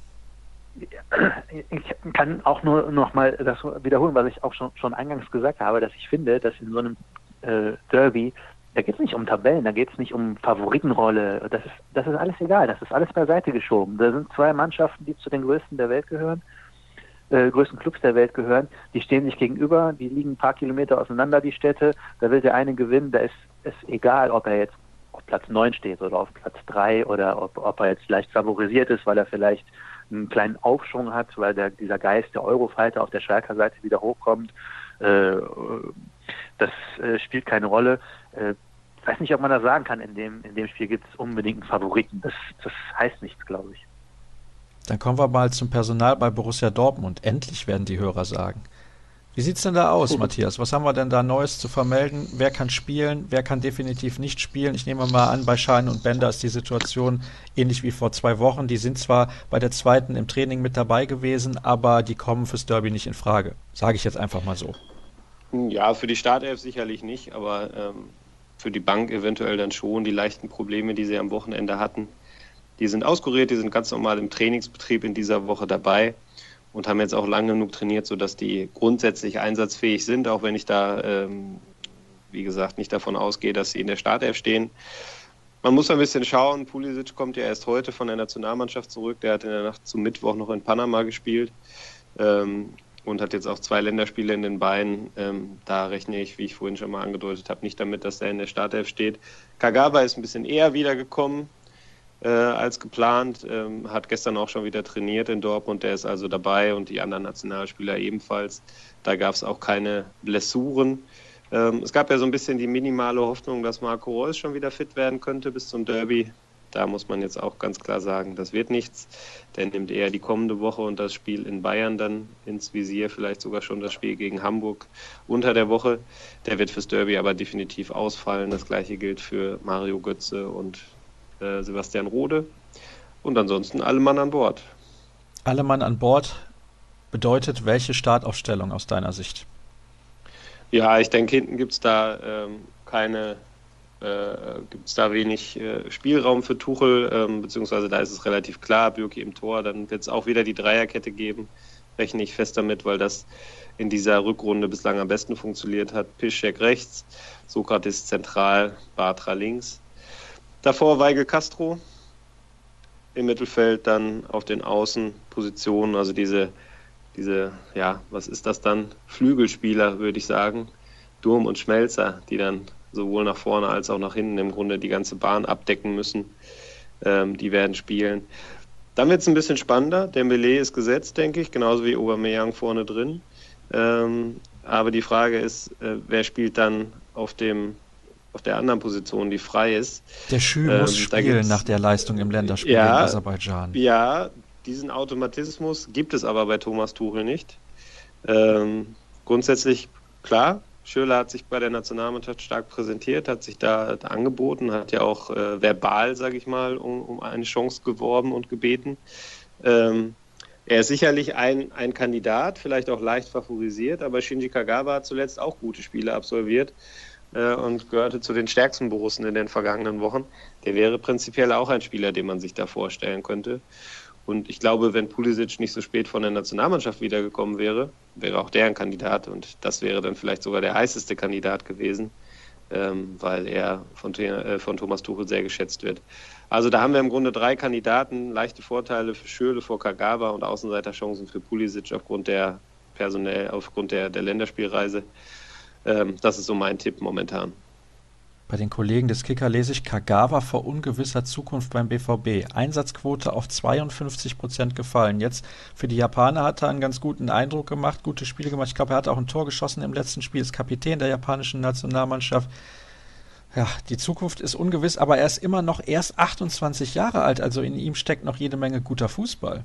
Ich kann auch nur noch mal das wiederholen, was ich auch schon, schon eingangs gesagt habe, dass ich finde, dass in so einem äh, Derby, da geht es nicht um Tabellen, da geht es nicht um Favoritenrolle, das ist, das ist alles egal, das ist alles beiseite geschoben. Da sind zwei Mannschaften, die zu den größten der Welt gehören, äh, größten Clubs der Welt gehören, die stehen sich gegenüber, die liegen ein paar Kilometer auseinander, die Städte, da will der eine gewinnen, da ist es egal, ob er jetzt auf Platz neun steht oder auf Platz drei oder ob, ob er jetzt leicht favorisiert ist, weil er vielleicht einen kleinen Aufschwung hat, weil der, dieser Geist der Eurofighter auf der Schalker Seite wieder hochkommt. Äh, das äh, spielt keine Rolle. Äh, ich weiß nicht, ob man das sagen kann, in dem, in dem Spiel gibt es unbedingt einen Favoriten. Das, das heißt nichts, glaube ich. Dann kommen wir mal zum Personal bei Borussia Dortmund. Endlich, werden die Hörer sagen. Wie sieht es denn da aus, Matthias? Was haben wir denn da Neues zu vermelden? Wer kann spielen? Wer kann definitiv nicht spielen? Ich nehme mal an, bei Schein und Bender ist die Situation ähnlich wie vor zwei Wochen. Die sind zwar bei der zweiten im Training mit dabei gewesen, aber die kommen fürs Derby nicht in Frage. Sage ich jetzt einfach mal so. Ja, für die Startelf sicherlich nicht, aber ähm, für die Bank eventuell dann schon. Die leichten Probleme, die sie am Wochenende hatten, die sind auskuriert, die sind ganz normal im Trainingsbetrieb in dieser Woche dabei. Und haben jetzt auch lang genug trainiert, sodass die grundsätzlich einsatzfähig sind, auch wenn ich da, ähm, wie gesagt, nicht davon ausgehe, dass sie in der Startelf stehen. Man muss ein bisschen schauen. Pulisic kommt ja erst heute von der Nationalmannschaft zurück. Der hat in der Nacht zum Mittwoch noch in Panama gespielt ähm, und hat jetzt auch zwei Länderspiele in den Beinen. Ähm, da rechne ich, wie ich vorhin schon mal angedeutet habe, nicht damit, dass er in der Startelf steht. Kagawa ist ein bisschen eher wiedergekommen äh, als geplant. Ähm, hat gestern auch schon wieder trainiert in Dortmund. Der ist also dabei und die anderen Nationalspieler ebenfalls. Da gab es auch keine Blessuren. Ähm, es gab ja so ein bisschen die minimale Hoffnung, dass Marco Reus schon wieder fit werden könnte bis zum Derby. Da muss man jetzt auch ganz klar sagen, das wird nichts. Der nimmt eher die kommende Woche und das Spiel in Bayern dann ins Visier, vielleicht sogar schon das Spiel gegen Hamburg unter der Woche. Der wird fürs Derby aber definitiv ausfallen. Das gleiche gilt für Mario Götze und äh, Sebastian Rode. Und ansonsten alle Mann an Bord. Alle Mann an Bord bedeutet welche Startaufstellung aus deiner Sicht? Ja, ich denke, hinten gibt es da ähm, keine, äh, gibt es da wenig äh, Spielraum für Tuchel, ähm, beziehungsweise da ist es relativ klar, Bürki im Tor, dann wird es auch wieder die Dreierkette geben, rechne ich fest damit, weil das in dieser Rückrunde bislang am besten funktioniert hat. Piszczek rechts, Sokratis zentral, Bartra links. Davor Weigl Castro, im Mittelfeld dann auf den Außenpositionen, also diese Diese, ja, was ist das dann? Flügelspieler, würde ich sagen. Durm und Schmelzer, die dann sowohl nach vorne als auch nach hinten im Grunde die ganze Bahn abdecken müssen. Ähm, die werden spielen. Dann wird es ein bisschen spannender. Dembélé ist gesetzt, denke ich, genauso wie Aubameyang vorne drin. Ähm, aber die Frage ist, äh, wer spielt dann auf dem auf der anderen Position, die frei ist. Der Schü ähm, muss spielen nach der Leistung im Länderspiel ja, in Aserbaidschan. Ja, diesen Automatismus gibt es aber bei Thomas Tuchel nicht. Ähm, grundsätzlich, klar, Schürrle hat sich bei der Nationalmannschaft stark präsentiert, hat sich da angeboten, hat ja auch äh, verbal, sage ich mal, um, um eine Chance geworben und gebeten. Ähm, er ist sicherlich ein, ein Kandidat, vielleicht auch leicht favorisiert, aber Shinji Kagawa hat zuletzt auch gute Spiele absolviert äh, und gehörte zu den stärksten Borussen in den vergangenen Wochen. Der wäre prinzipiell auch ein Spieler, den man sich da vorstellen könnte. Und ich glaube, wenn Pulisic nicht so spät von der Nationalmannschaft wiedergekommen wäre, wäre auch der ein Kandidat. Und das wäre dann vielleicht sogar der heißeste Kandidat gewesen, ähm, weil er von, äh, von Thomas Tuchel sehr geschätzt wird. Also da haben wir im Grunde drei Kandidaten, leichte Vorteile für Schürrle vor Kagawa und Außenseiterchancen für Pulisic aufgrund der personell, aufgrund der, der Länderspielreise. Ähm, das ist so mein Tipp momentan. Bei den Kollegen des Kicker lese ich Kagawa vor ungewisser Zukunft beim B V B. Einsatzquote auf zweiundfünfzig Prozent gefallen. Jetzt für die Japaner hat er einen ganz guten Eindruck gemacht, gute Spiele gemacht. Ich glaube, er hat auch ein Tor geschossen im letzten Spiel, ist Kapitän der japanischen Nationalmannschaft. Ja, die Zukunft ist ungewiss, aber er ist immer noch erst achtundzwanzig Jahre alt, also in ihm steckt noch jede Menge guter Fußball.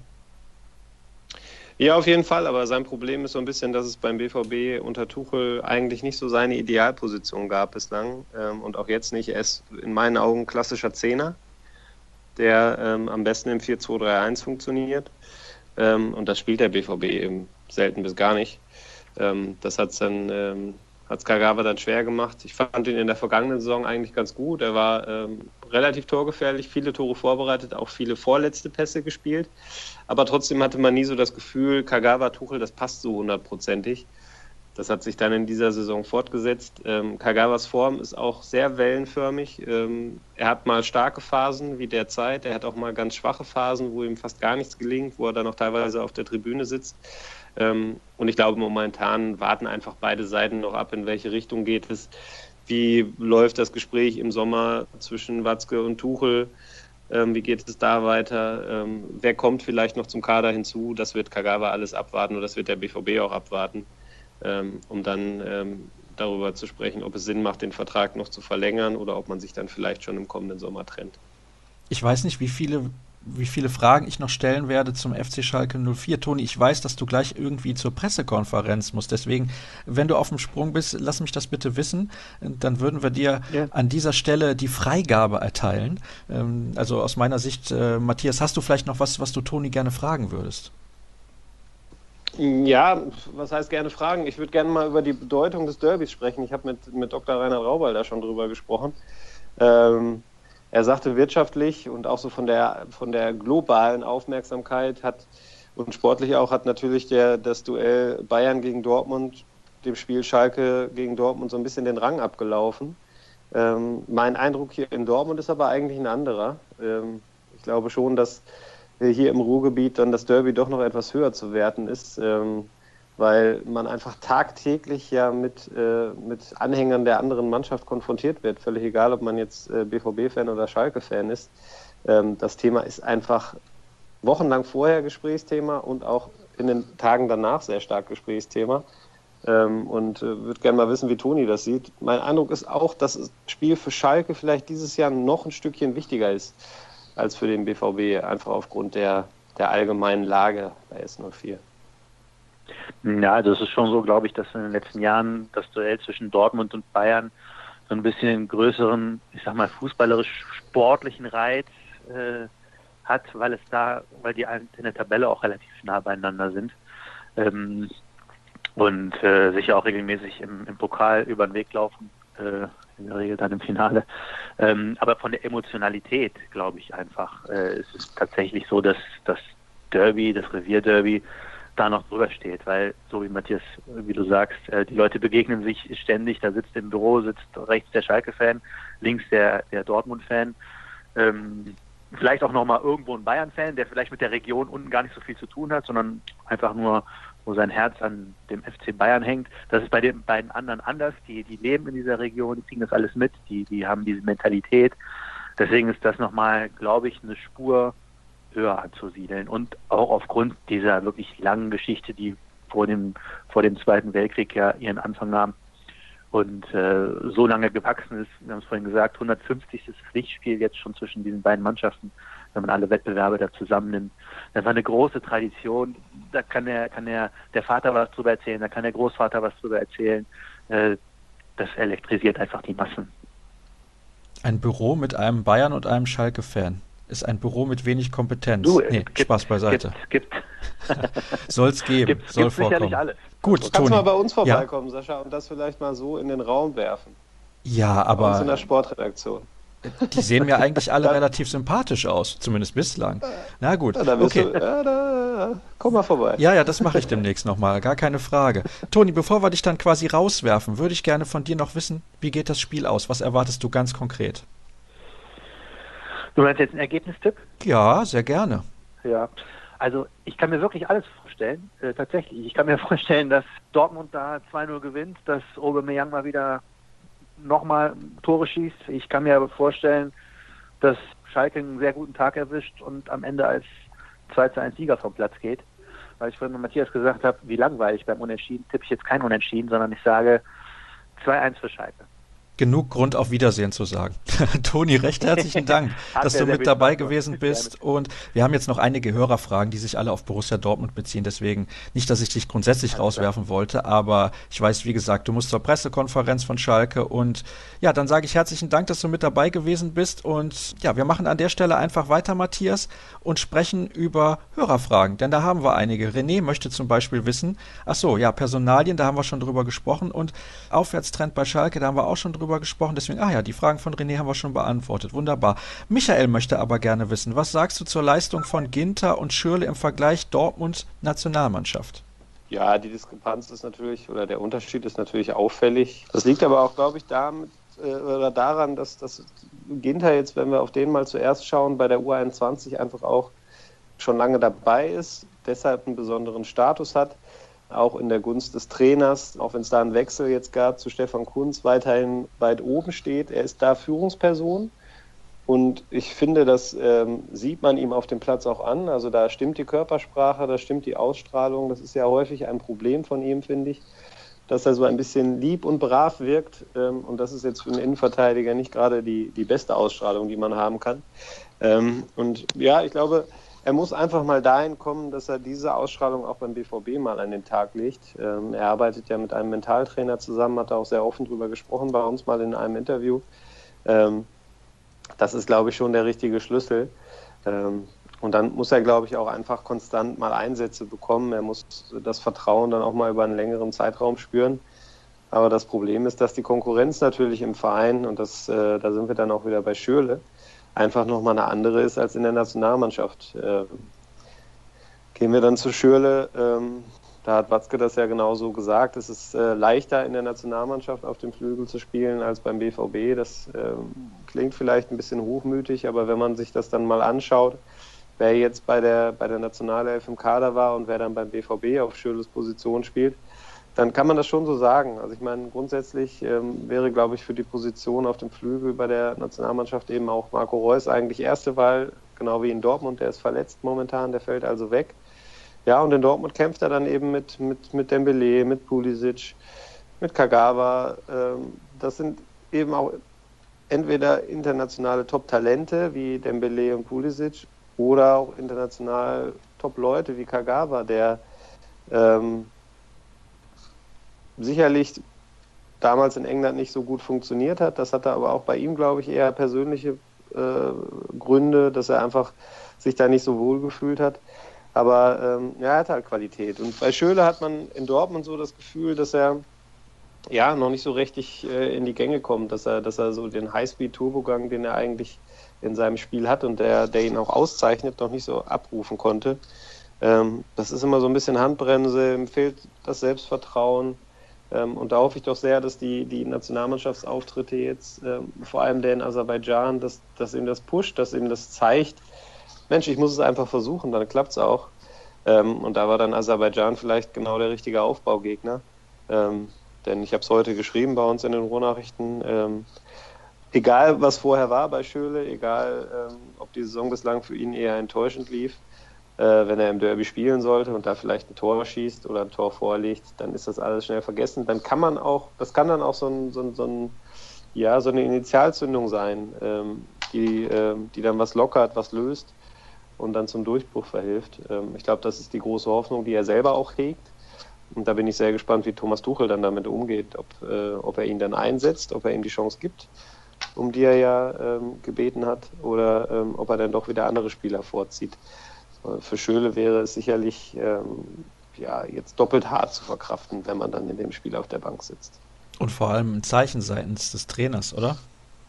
Ja, auf jeden Fall, aber sein Problem ist so ein bisschen, dass es beim B V B unter Tuchel eigentlich nicht so seine Idealposition gab bislang ähm, und auch jetzt nicht. Er ist in meinen Augen klassischer Zehner, der ähm, am besten im vier zwei drei eins funktioniert ähm, und das spielt der B V B eben selten bis gar nicht. Ähm, das hat es dann ähm, hat's Kagawa dann schwer gemacht. Ich fand ihn in der vergangenen Saison eigentlich ganz gut. Er war ähm, relativ torgefährlich, viele Tore vorbereitet, auch viele vorletzte Pässe gespielt. Aber trotzdem hatte man nie so das Gefühl, Kagawa, Tuchel, das passt so hundertprozentig. Das hat sich dann in dieser Saison fortgesetzt. Ähm, Kagawas Form ist auch sehr wellenförmig. Ähm, er hat mal starke Phasen wie derzeit. Er hat auch mal ganz schwache Phasen, wo ihm fast gar nichts gelingt, wo er dann auch teilweise auf der Tribüne sitzt. Ähm, und ich glaube, momentan warten einfach beide Seiten noch ab, in welche Richtung geht es. Wie läuft das Gespräch im Sommer zwischen Watzke und Tuchel? Ähm, wie geht es da weiter? Ähm, wer kommt vielleicht noch zum Kader hinzu? Das wird Kagawa alles abwarten und das wird der B V B auch abwarten, ähm, um dann ähm, darüber zu sprechen, ob es Sinn macht, den Vertrag noch zu verlängern oder ob man sich dann vielleicht schon im kommenden Sommer trennt. Ich weiß nicht, wie viele, wie viele Fragen ich noch stellen werde zum F C Schalke null vier. Toni, ich weiß, dass du gleich irgendwie zur Pressekonferenz musst. Deswegen, wenn du auf dem Sprung bist, lass mich das bitte wissen. Dann würden wir dir ja an dieser Stelle die Freigabe erteilen. Also aus meiner Sicht, Matthias, hast du vielleicht noch was, was du Toni gerne fragen würdest? Ja, was heißt gerne fragen? Ich würde gerne mal über die Bedeutung des Derbys sprechen. Ich habe mit, mit Doktor Reinhard Raubal da schon drüber gesprochen. Ähm, er sagte, wirtschaftlich und auch so von der, von der globalen Aufmerksamkeit hat und sportlich auch hat natürlich der, das Duell Bayern gegen Dortmund, dem Spiel Schalke gegen Dortmund so ein bisschen den Rang abgelaufen. Ähm, mein Eindruck hier in Dortmund ist aber eigentlich ein anderer. Ähm, ich glaube schon, dass hier im Ruhrgebiet dann das Derby doch noch etwas höher zu werten ist, ähm, weil man einfach tagtäglich ja mit, äh, mit Anhängern der anderen Mannschaft konfrontiert wird. Völlig egal, ob man jetzt äh, B V B-Fan oder Schalke-Fan ist. Ähm, das Thema ist einfach wochenlang vorher Gesprächsthema und auch in den Tagen danach sehr stark Gesprächsthema. Ähm, und äh, würde gerne mal wissen, wie Toni das sieht. Mein Eindruck ist auch, dass das Spiel für Schalke vielleicht dieses Jahr noch ein Stückchen wichtiger ist als für den B V B, einfach aufgrund der, der allgemeinen Lage bei S null vier. Ja, also es ist schon so, glaube ich, dass in den letzten Jahren das Duell zwischen Dortmund und Bayern so ein bisschen einen größeren, ich sag mal, fußballerisch-sportlichen Reiz äh, hat, weil es da, weil die in der Tabelle auch relativ nah beieinander sind. Ähm, und äh, sicher auch regelmäßig im, im Pokal über den Weg laufen, äh, in der Regel dann im Finale. Ähm, aber von der Emotionalität, glaube ich einfach, äh, ist es tatsächlich so, dass das Derby, das Revierderby, da noch drüber steht, weil, so wie Matthias, wie du sagst, äh, die Leute begegnen sich ständig, da sitzt im Büro, sitzt rechts der Schalke-Fan, links der, der Dortmund-Fan, ähm, vielleicht auch nochmal irgendwo ein Bayern-Fan, der vielleicht mit der Region unten gar nicht so viel zu tun hat, sondern einfach nur, wo sein Herz an dem F C Bayern hängt. Das ist bei den beiden anderen anders. Die, die leben in dieser Region, die kriegen das alles mit, die, die haben diese Mentalität. Deswegen ist das nochmal, glaube ich, eine Spur höher anzusiedeln. Und auch aufgrund dieser wirklich langen Geschichte, die vor dem, vor dem Zweiten Weltkrieg ja ihren Anfang nahm und äh, so lange gewachsen ist, wir haben es vorhin gesagt, hundertfünfzigstes Pflichtspiel jetzt schon zwischen diesen beiden Mannschaften, wenn man alle Wettbewerbe da zusammennimmt. Das war eine große Tradition. Da kann der, kann der, der Vater was drüber erzählen, da kann der Großvater was drüber erzählen. Äh, das elektrisiert einfach die Massen. Ein Büro mit einem Bayern und einem Schalke-Fan ist ein Büro mit wenig Kompetenz. Du, nee, gibt, Spaß beiseite. Gibt, soll es geben, gibt, soll gibt vorkommen. Sicherlich alles. Gut, Du kannst Toni. mal bei uns Ja. vorbeikommen, Sascha, und das vielleicht mal so in den Raum werfen. Ja, Bei uns in der aber Sportredaktion. die sehen mir eigentlich alle relativ sympathisch aus, zumindest bislang. Na gut, Ja, da bist okay. du, ja, da, komm mal vorbei. Ja, ja, das mache ich demnächst nochmal, gar keine Frage. Toni, bevor wir dich dann quasi rauswerfen, würde ich gerne von dir noch wissen, wie geht das Spiel aus? Was erwartest du ganz konkret? Du meinst jetzt einen Ergebnistipp? Ja, sehr gerne. Ja, also ich kann mir wirklich alles vorstellen, äh, tatsächlich. Ich kann mir vorstellen, dass Dortmund da zwei null gewinnt, dass Aubameyang mal wieder nochmal Tore schießt. Ich kann mir aber vorstellen, dass Schalke einen sehr guten Tag erwischt und am Ende als zwei zu eins Sieger vom Platz geht. Weil ich vorhin mit Matthias gesagt habe, wie langweilig beim Unentschieden, tippe ich jetzt kein Unentschieden, sondern ich sage zwei eins für Schalke. Genug Grund, auf Wiedersehen zu sagen. Toni, recht herzlichen Dank, Hat dass mir du sehr mit viel dabei Spaß gemacht. gewesen bist. Und wir haben jetzt noch einige Hörerfragen, die sich alle auf Borussia Dortmund beziehen. Deswegen nicht, dass ich dich grundsätzlich Alles rauswerfen klar. wollte, aber ich weiß, wie gesagt, du musst zur Pressekonferenz von Schalke. Und ja, dann sage ich herzlichen Dank, dass du mit dabei gewesen bist. Und ja, wir machen an der Stelle einfach weiter, Matthias, und sprechen über Hörerfragen. Denn da haben wir einige. René möchte zum Beispiel wissen, ach so, ja, Personalien, da haben wir schon drüber gesprochen. Und Aufwärtstrend bei Schalke, da haben wir auch schon drüber gesprochen. Deswegen, ah ja, die Fragen von René haben wir schon beantwortet. Wunderbar. Michael möchte aber gerne wissen, was sagst du zur Leistung von Ginter und Schürrle im Vergleich Dortmund-Nationalmannschaft? Ja, die Diskrepanz ist natürlich, oder der Unterschied ist natürlich auffällig. Das liegt aber auch, glaube ich, damit, äh, oder daran, dass, dass Ginter jetzt, wenn wir auf den mal zuerst schauen, bei der U einundzwanzig einfach auch schon lange dabei ist, deshalb einen besonderen Status hat, auch in der Gunst des Trainers, auch wenn es da einen Wechsel jetzt gab zu Stefan Kuntz, weiterhin weit oben steht. Er ist da Führungsperson und ich finde, das ähm, sieht man ihm auf dem Platz auch an. Also da stimmt die Körpersprache, da stimmt die Ausstrahlung. Das ist ja häufig ein Problem von ihm, finde ich, dass er so ein bisschen lieb und brav wirkt ähm, und das ist jetzt für einen Innenverteidiger nicht gerade die, die beste Ausstrahlung, die man haben kann. Ähm, und ja, ich glaube, er muss einfach mal dahin kommen, dass er diese Ausstrahlung auch beim B V B mal an den Tag legt. Ähm, er arbeitet ja mit einem Mentaltrainer zusammen, hat da auch sehr offen drüber gesprochen bei uns mal in einem Interview. Ähm, das ist, glaube ich, schon der richtige Schlüssel. Ähm, und dann muss er, glaube ich, auch einfach konstant mal Einsätze bekommen. Er muss das Vertrauen dann auch mal über einen längeren Zeitraum spüren. Aber das Problem ist, dass die Konkurrenz natürlich im Verein, und das, äh, da sind wir dann auch wieder bei Schürrle, einfach nochmal eine andere ist als in der Nationalmannschaft. Ähm, gehen wir dann zu Schürrle, ähm, Da hat Watzke das ja genauso gesagt. Es ist äh, leichter in der Nationalmannschaft auf dem Flügel zu spielen als beim B V B. Das ähm, klingt vielleicht ein bisschen hochmütig, aber wenn man sich das dann mal anschaut, wer jetzt bei der, bei der Nationalelf im Kader war und wer dann beim B V B auf Schürrles Position spielt, dann kann man das schon so sagen. Also ich meine, grundsätzlich ähm, wäre, glaube ich, für die Position auf dem Flügel bei der Nationalmannschaft eben auch Marco Reus eigentlich erste Wahl, genau wie in Dortmund. Der ist verletzt momentan, der fällt also weg. Ja, und in Dortmund kämpft er dann eben mit, mit, mit Dembélé, mit Pulisic, mit Kagawa. Ähm, das sind eben auch entweder internationale Top-Talente wie Dembélé und Pulisic oder auch international Top-Leute wie Kagawa, der ähm, sicherlich damals in England nicht so gut funktioniert hat. Das hatte aber auch bei ihm, glaube ich, eher persönliche äh, Gründe, dass er einfach sich da nicht so wohl gefühlt hat. Aber ähm, ja, er hat halt Qualität. Und bei Schürrle hat man in Dortmund so das Gefühl, dass er ja noch nicht so richtig äh, in die Gänge kommt, dass er, dass er so den Highspeed-Turbogang, den er eigentlich in seinem Spiel hat und der, der ihn auch auszeichnet, noch nicht so abrufen konnte. Ähm, das ist immer so ein bisschen Handbremse, ihm fehlt das Selbstvertrauen. Ähm, und da hoffe ich doch sehr, dass die, die Nationalmannschaftsauftritte jetzt, ähm, vor allem der in Aserbaidschan, dass, dass ihm das pusht, dass ihm das zeigt, Mensch, ich muss es einfach versuchen, dann klappt es auch. Ähm, und da war dann Aserbaidschan vielleicht genau der richtige Aufbaugegner. Ähm, denn ich habe es heute geschrieben bei uns in den Ruhrnachrichten. Ähm, egal, was vorher war bei Schürrle, egal, ähm, ob die Saison bislang für ihn eher enttäuschend lief, äh, wenn er im Derby spielen sollte und da vielleicht ein Tor schießt oder ein Tor vorlegt, dann ist das alles schnell vergessen. Dann kann man auch, das kann dann auch so, ein, so, ein, so, ein, ja, so eine Initialzündung sein, ähm, die, ähm, die dann was lockert, was löst und dann zum Durchbruch verhilft. Ich glaube, das ist die große Hoffnung, die er selber auch hegt. Und da bin ich sehr gespannt, wie Thomas Tuchel dann damit umgeht, ob, äh, ob er ihn dann einsetzt, ob er ihm die Chance gibt, um die er ja ähm, gebeten hat, oder ähm, ob er dann doch wieder andere Spieler vorzieht. Äh, für Schürrle wäre es sicherlich ähm, ja, jetzt doppelt hart zu verkraften, wenn man dann in dem Spiel auf der Bank sitzt. Und vor allem ein Zeichen seitens des Trainers, oder?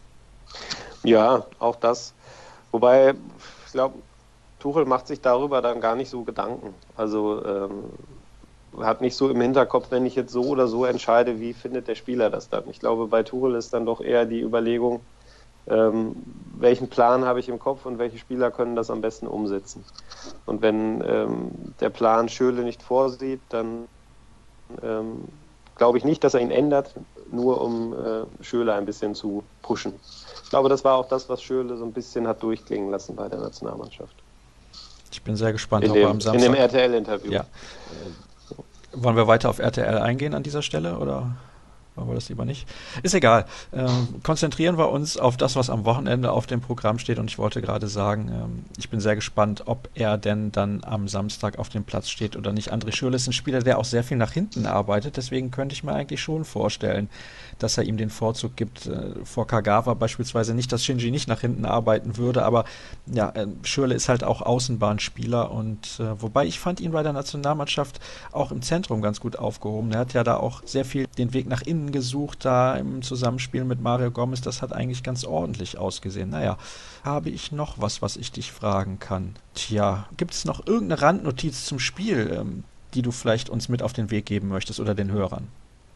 Ja, auch das. Wobei, ich glaube, Tuchel macht sich darüber dann gar nicht so Gedanken. Also ähm, hat nicht so im Hinterkopf, wenn ich jetzt so oder so entscheide, wie findet der Spieler das dann. Ich glaube, bei Tuchel ist dann doch eher die Überlegung, ähm, welchen Plan habe ich im Kopf und welche Spieler können das am besten umsetzen. Und wenn ähm, der Plan Schürrle nicht vorsieht, dann ähm, glaube ich nicht, dass er ihn ändert, nur um äh, Schürrle ein bisschen zu pushen. Ich glaube, das war auch das, was Schürrle so ein bisschen hat durchklingen lassen bei der Nationalmannschaft. Ich bin sehr gespannt, in ob dem, er am Samstag... In dem R T L-Interview. Ja. Wollen wir weiter auf R T L eingehen an dieser Stelle, oder wollen wir das lieber nicht? Ist egal. Ähm, konzentrieren wir uns auf das, was am Wochenende auf dem Programm steht. Und ich wollte gerade sagen, ähm, ich bin sehr gespannt, ob er denn dann am Samstag auf dem Platz steht oder nicht. André Schürrle ist ein Spieler, der auch sehr viel nach hinten arbeitet. Deswegen könnte ich mir eigentlich schon vorstellen, dass er ihm den Vorzug gibt äh, vor Kagawa beispielsweise. Nicht, dass Shinji nicht nach hinten arbeiten würde, aber ja, äh, Schürrle ist halt auch Außenbahnspieler. Und äh, wobei ich fand ihn bei der Nationalmannschaft auch im Zentrum ganz gut aufgehoben. Er hat ja da auch sehr viel den Weg nach innen gesucht, da im Zusammenspiel mit Mario Gomez. Das hat eigentlich ganz ordentlich ausgesehen. Naja, habe ich noch was, was ich dich fragen kann? Tja, gibt es noch irgendeine Randnotiz zum Spiel, ähm, die du vielleicht uns mit auf den Weg geben möchtest oder den Hörern?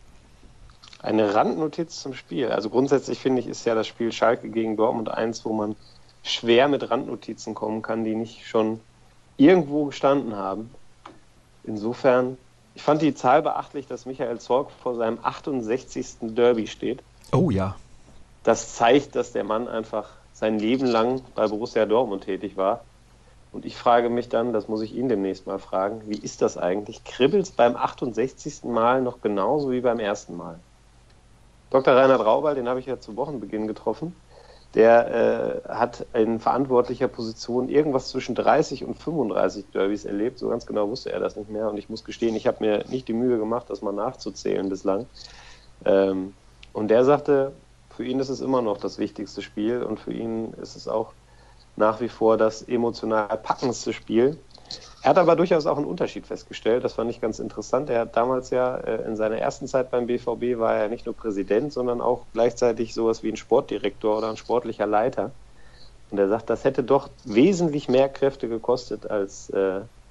Eine Randnotiz zum Spiel. Also grundsätzlich finde ich, ist ja das Spiel Schalke gegen Dortmund eins, wo man schwer mit Randnotizen kommen kann, die nicht schon irgendwo gestanden haben. Insofern, ich fand die Zahl beachtlich, dass Michael Zorc vor seinem achtundsechzigsten Derby steht. Oh ja. Das zeigt, dass der Mann einfach sein Leben lang bei Borussia Dortmund tätig war. Und ich frage mich dann, das muss ich ihn demnächst mal fragen, wie ist das eigentlich? Kribbelt es beim achtundsechzigsten Mal noch genauso wie beim ersten Mal? Doktor Reinhard Raubal, den habe ich ja zu Wochenbeginn getroffen, der äh, hat in verantwortlicher Position irgendwas zwischen dreißig und fünfunddreißig Derbys erlebt. So ganz genau wusste er das nicht mehr. Und ich muss gestehen, ich habe mir nicht die Mühe gemacht, das mal nachzuzählen bislang. Ähm, und der sagte, für ihn ist es immer noch das wichtigste Spiel und für ihn ist es auch nach wie vor das emotional packendste Spiel. Er hat aber durchaus auch einen Unterschied festgestellt, das fand ich ganz interessant. Er hat damals ja äh, in seiner ersten Zeit beim B V B war er nicht nur Präsident, sondern auch gleichzeitig sowas wie ein Sportdirektor oder ein sportlicher Leiter. Und er sagt, das hätte doch wesentlich mehr Kräfte gekostet, als, äh,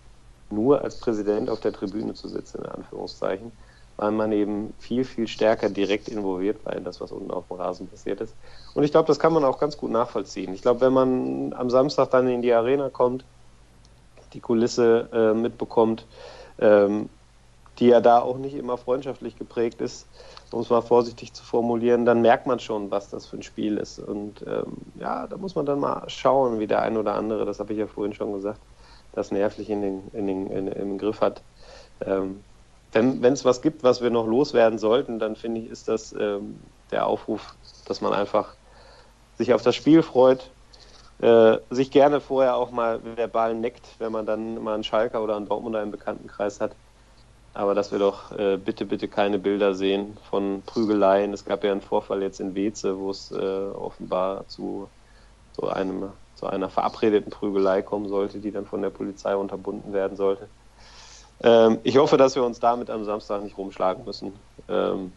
nur als Präsident auf der Tribüne zu sitzen, in Anführungszeichen, weil man eben viel, viel stärker direkt involviert war in das, was unten auf dem Rasen passiert ist. Und ich glaube, das kann man auch ganz gut nachvollziehen. Ich glaube, wenn man am Samstag dann in die Arena kommt, die Kulisse äh, mitbekommt, ähm, die ja da auch nicht immer freundschaftlich geprägt ist, um es mal vorsichtig zu formulieren, dann merkt man schon, was das für ein Spiel ist. Und ähm, ja, da muss man dann mal schauen, wie der ein oder andere, das habe ich ja vorhin schon gesagt, das nervlich in den, in den, in, im Griff hat. Ähm, wenn es was gibt, was wir noch loswerden sollten, dann finde ich, ist das ähm, der Aufruf, dass man einfach sich auf das Spiel freut, äh, sich gerne vorher auch mal verbal neckt, wenn man dann mal einen Schalker oder einen Dortmunder im Bekanntenkreis hat. Aber dass wir doch äh, bitte, bitte keine Bilder sehen von Prügeleien. Es gab ja einen Vorfall jetzt in Weeze, wo es äh, offenbar zu, zu, einem, zu einer verabredeten Prügelei kommen sollte, die dann von der Polizei unterbunden werden sollte. Ähm, ich hoffe, dass wir uns damit am Samstag nicht rumschlagen müssen. Ähm,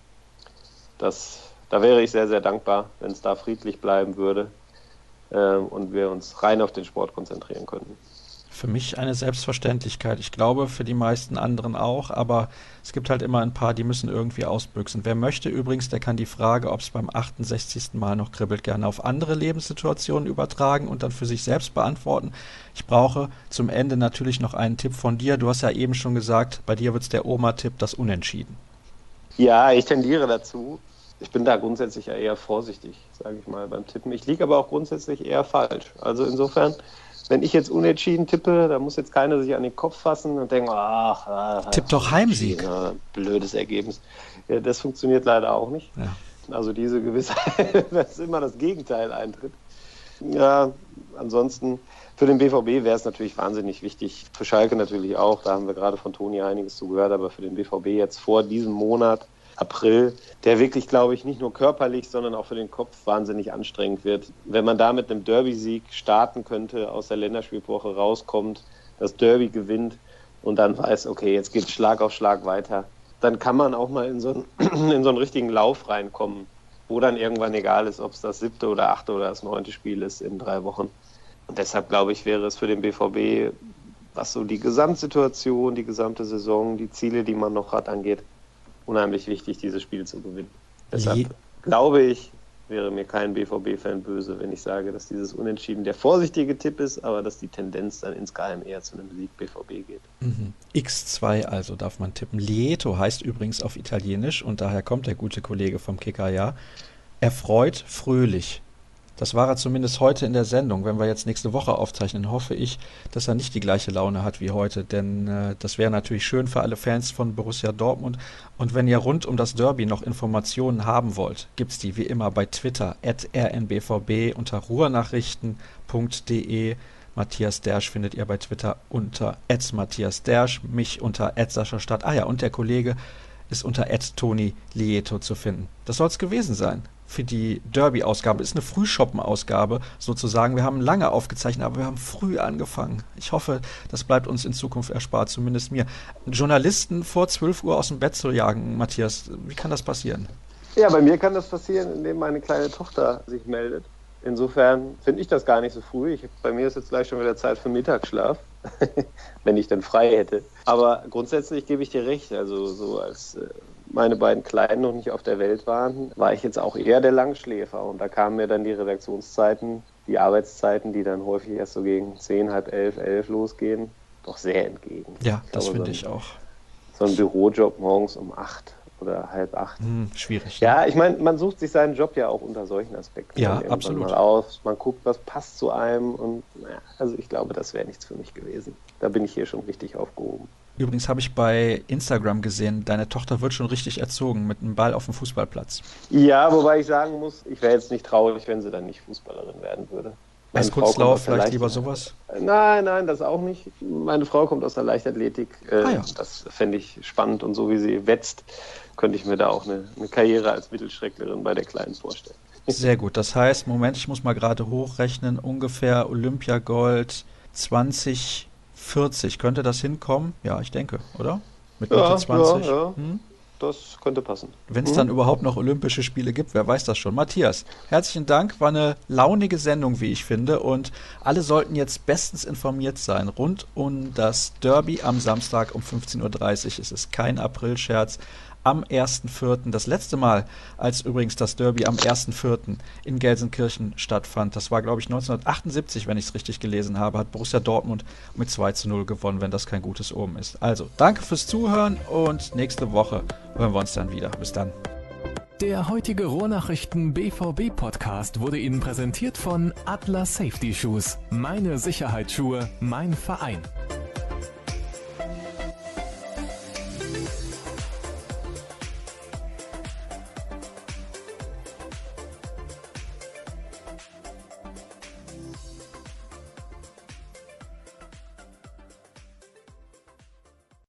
das, da wäre ich sehr, sehr dankbar, wenn es da friedlich bleiben würde ähm, und wir uns rein auf den Sport konzentrieren könnten. Für mich eine Selbstverständlichkeit. Ich glaube, für die meisten anderen auch, aber es gibt halt immer ein paar, die müssen irgendwie ausbüchsen. Wer möchte übrigens, der kann die Frage, ob es beim achtundsechzigsten Mal noch kribbelt, gerne auf andere Lebenssituationen übertragen und dann für sich selbst beantworten. Ich brauche zum Ende natürlich noch einen Tipp von dir. Du hast ja eben schon gesagt, bei dir wird es der Oma-Tipp, das Unentschieden. Ja, ich tendiere dazu. Ich bin da grundsätzlich ja eher vorsichtig, sage ich mal, beim Tippen. Ich liege aber auch grundsätzlich eher falsch. Also insofern, wenn ich jetzt unentschieden tippe, da muss jetzt keiner sich an den Kopf fassen und denken, ach, ah, tipp doch Heimsieg. Ja, blödes Ergebnis. Ja, das funktioniert leider auch nicht. Ja. Also diese Gewissheit, dass immer das Gegenteil eintritt. Ja, ansonsten für den B V B wäre es natürlich wahnsinnig wichtig, für Schalke natürlich auch, da haben wir gerade von Toni einiges zu gehört, aber für den B V B jetzt vor diesem Monat, April, der wirklich, glaube ich, nicht nur körperlich, sondern auch für den Kopf wahnsinnig anstrengend wird. Wenn man da mit einem Derby-Sieg starten könnte, aus der Länderspielwoche rauskommt, das Derby gewinnt und dann weiß, okay, jetzt geht es Schlag auf Schlag weiter, dann kann man auch mal in so einen, in so einen richtigen Lauf reinkommen, wo dann irgendwann egal ist, ob es das siebte oder achte oder das neunte Spiel ist in drei Wochen. Und deshalb, glaube ich, wäre es für den B V B, was so die Gesamtsituation, die gesamte Saison, die Ziele, die man noch hat, angeht, unheimlich wichtig, dieses Spiel zu gewinnen. Deshalb Je- glaube ich, wäre mir kein B V B-Fan böse, wenn ich sage, dass dieses Unentschieden der vorsichtige Tipp ist, aber dass die Tendenz dann insgeheim eher zu einem Sieg B V B geht. Mhm. X zwei also darf man tippen. Lieto heißt übrigens auf Italienisch und daher kommt der gute Kollege vom Kicker ja. Erfreut, fröhlich. Das war er zumindest heute in der Sendung. Wenn wir jetzt nächste Woche aufzeichnen, hoffe ich, dass er nicht die gleiche Laune hat wie heute, denn äh, das wäre natürlich schön für alle Fans von Borussia Dortmund. Und wenn ihr rund um das Derby noch Informationen haben wollt, gibt's die wie immer bei Twitter at r n b v b unter ruhrnachrichten punkt d e. Matthias Dersch findet ihr bei Twitter unter at Matthias Dersch, mich unter at Sascha Stadt. Ah ja, und der Kollege ist unter at Toni Lieto zu finden. Das soll es gewesen sein für die Derby-Ausgabe. Ist eine Frühschoppen-Ausgabe sozusagen. Wir haben lange aufgezeichnet, aber wir haben früh angefangen. Ich hoffe, das bleibt uns in Zukunft erspart, zumindest mir. Journalisten vor zwölf Uhr aus dem Bett zu jagen, Matthias, wie kann das passieren? Ja, bei mir kann das passieren, indem meine kleine Tochter sich meldet. Insofern finde ich das gar nicht so früh. Ich, bei mir ist jetzt gleich schon wieder Zeit für Mittagsschlaf, wenn ich dann frei hätte. Aber grundsätzlich gebe ich dir recht. Also so als äh, meine beiden Kleinen noch nicht auf der Welt waren, war ich jetzt auch eher der Langschläfer. Und da kamen mir dann die Redaktionszeiten, die Arbeitszeiten, die dann häufig erst so gegen zehn, halb elf, elf losgehen, doch sehr entgegen. Ja, ich das glaube, finde so ich auch. So ein Bürojob morgens um acht oder halb acht. Hm, schwierig. Ja, ich meine, man sucht sich seinen Job ja auch unter solchen Aspekten. Ja, irgendwann absolut. Mal aus. Man guckt, was passt zu einem und naja, also ich glaube, das wäre nichts für mich gewesen. Da bin ich hier schon richtig aufgehoben. Übrigens habe ich bei Instagram gesehen, deine Tochter wird schon richtig erzogen mit einem Ball auf dem Fußballplatz. Ja, wobei ich sagen muss, ich wäre jetzt nicht traurig, wenn sie dann nicht Fußballerin werden würde. Eiskunstlauf, vielleicht lieber sowas? Nein, nein, das auch nicht. Meine Frau kommt aus der Leichtathletik. Äh, ah, ja. Das fände ich spannend und so wie sie wetzt, könnte ich mir da auch eine, eine Karriere als Mittelstrecklerin bei der Kleinen vorstellen. Sehr gut. Das heißt, Moment, ich muss mal gerade hochrechnen, ungefähr Olympiagold zwanzig vierzig. Könnte das hinkommen? Ja, ich denke, oder? Mit Mitte ja, zwanzig? Ja, ja. Hm? das könnte passen. Wenn es dann überhaupt noch Olympische Spiele gibt, wer weiß das schon. Matthias, herzlichen Dank, war eine launige Sendung, wie ich finde, und alle sollten jetzt bestens informiert sein rund um das Derby am Samstag um fünfzehn Uhr dreißig. Es ist kein Aprilscherz. Am ersten vierten Das letzte Mal, als übrigens das Derby am ersten vierten in Gelsenkirchen stattfand, das war, glaube ich, neunzehnhundertachtundsiebzig, wenn ich es richtig gelesen habe, hat Borussia Dortmund mit zwei zu null gewonnen, wenn das kein gutes Omen ist. Also, danke fürs Zuhören und nächste Woche hören wir uns dann wieder. Bis dann. Der heutige Ruhrnachrichten B V B Podcast wurde Ihnen präsentiert von Adler Safety Shoes. Meine Sicherheitsschuhe, mein Verein.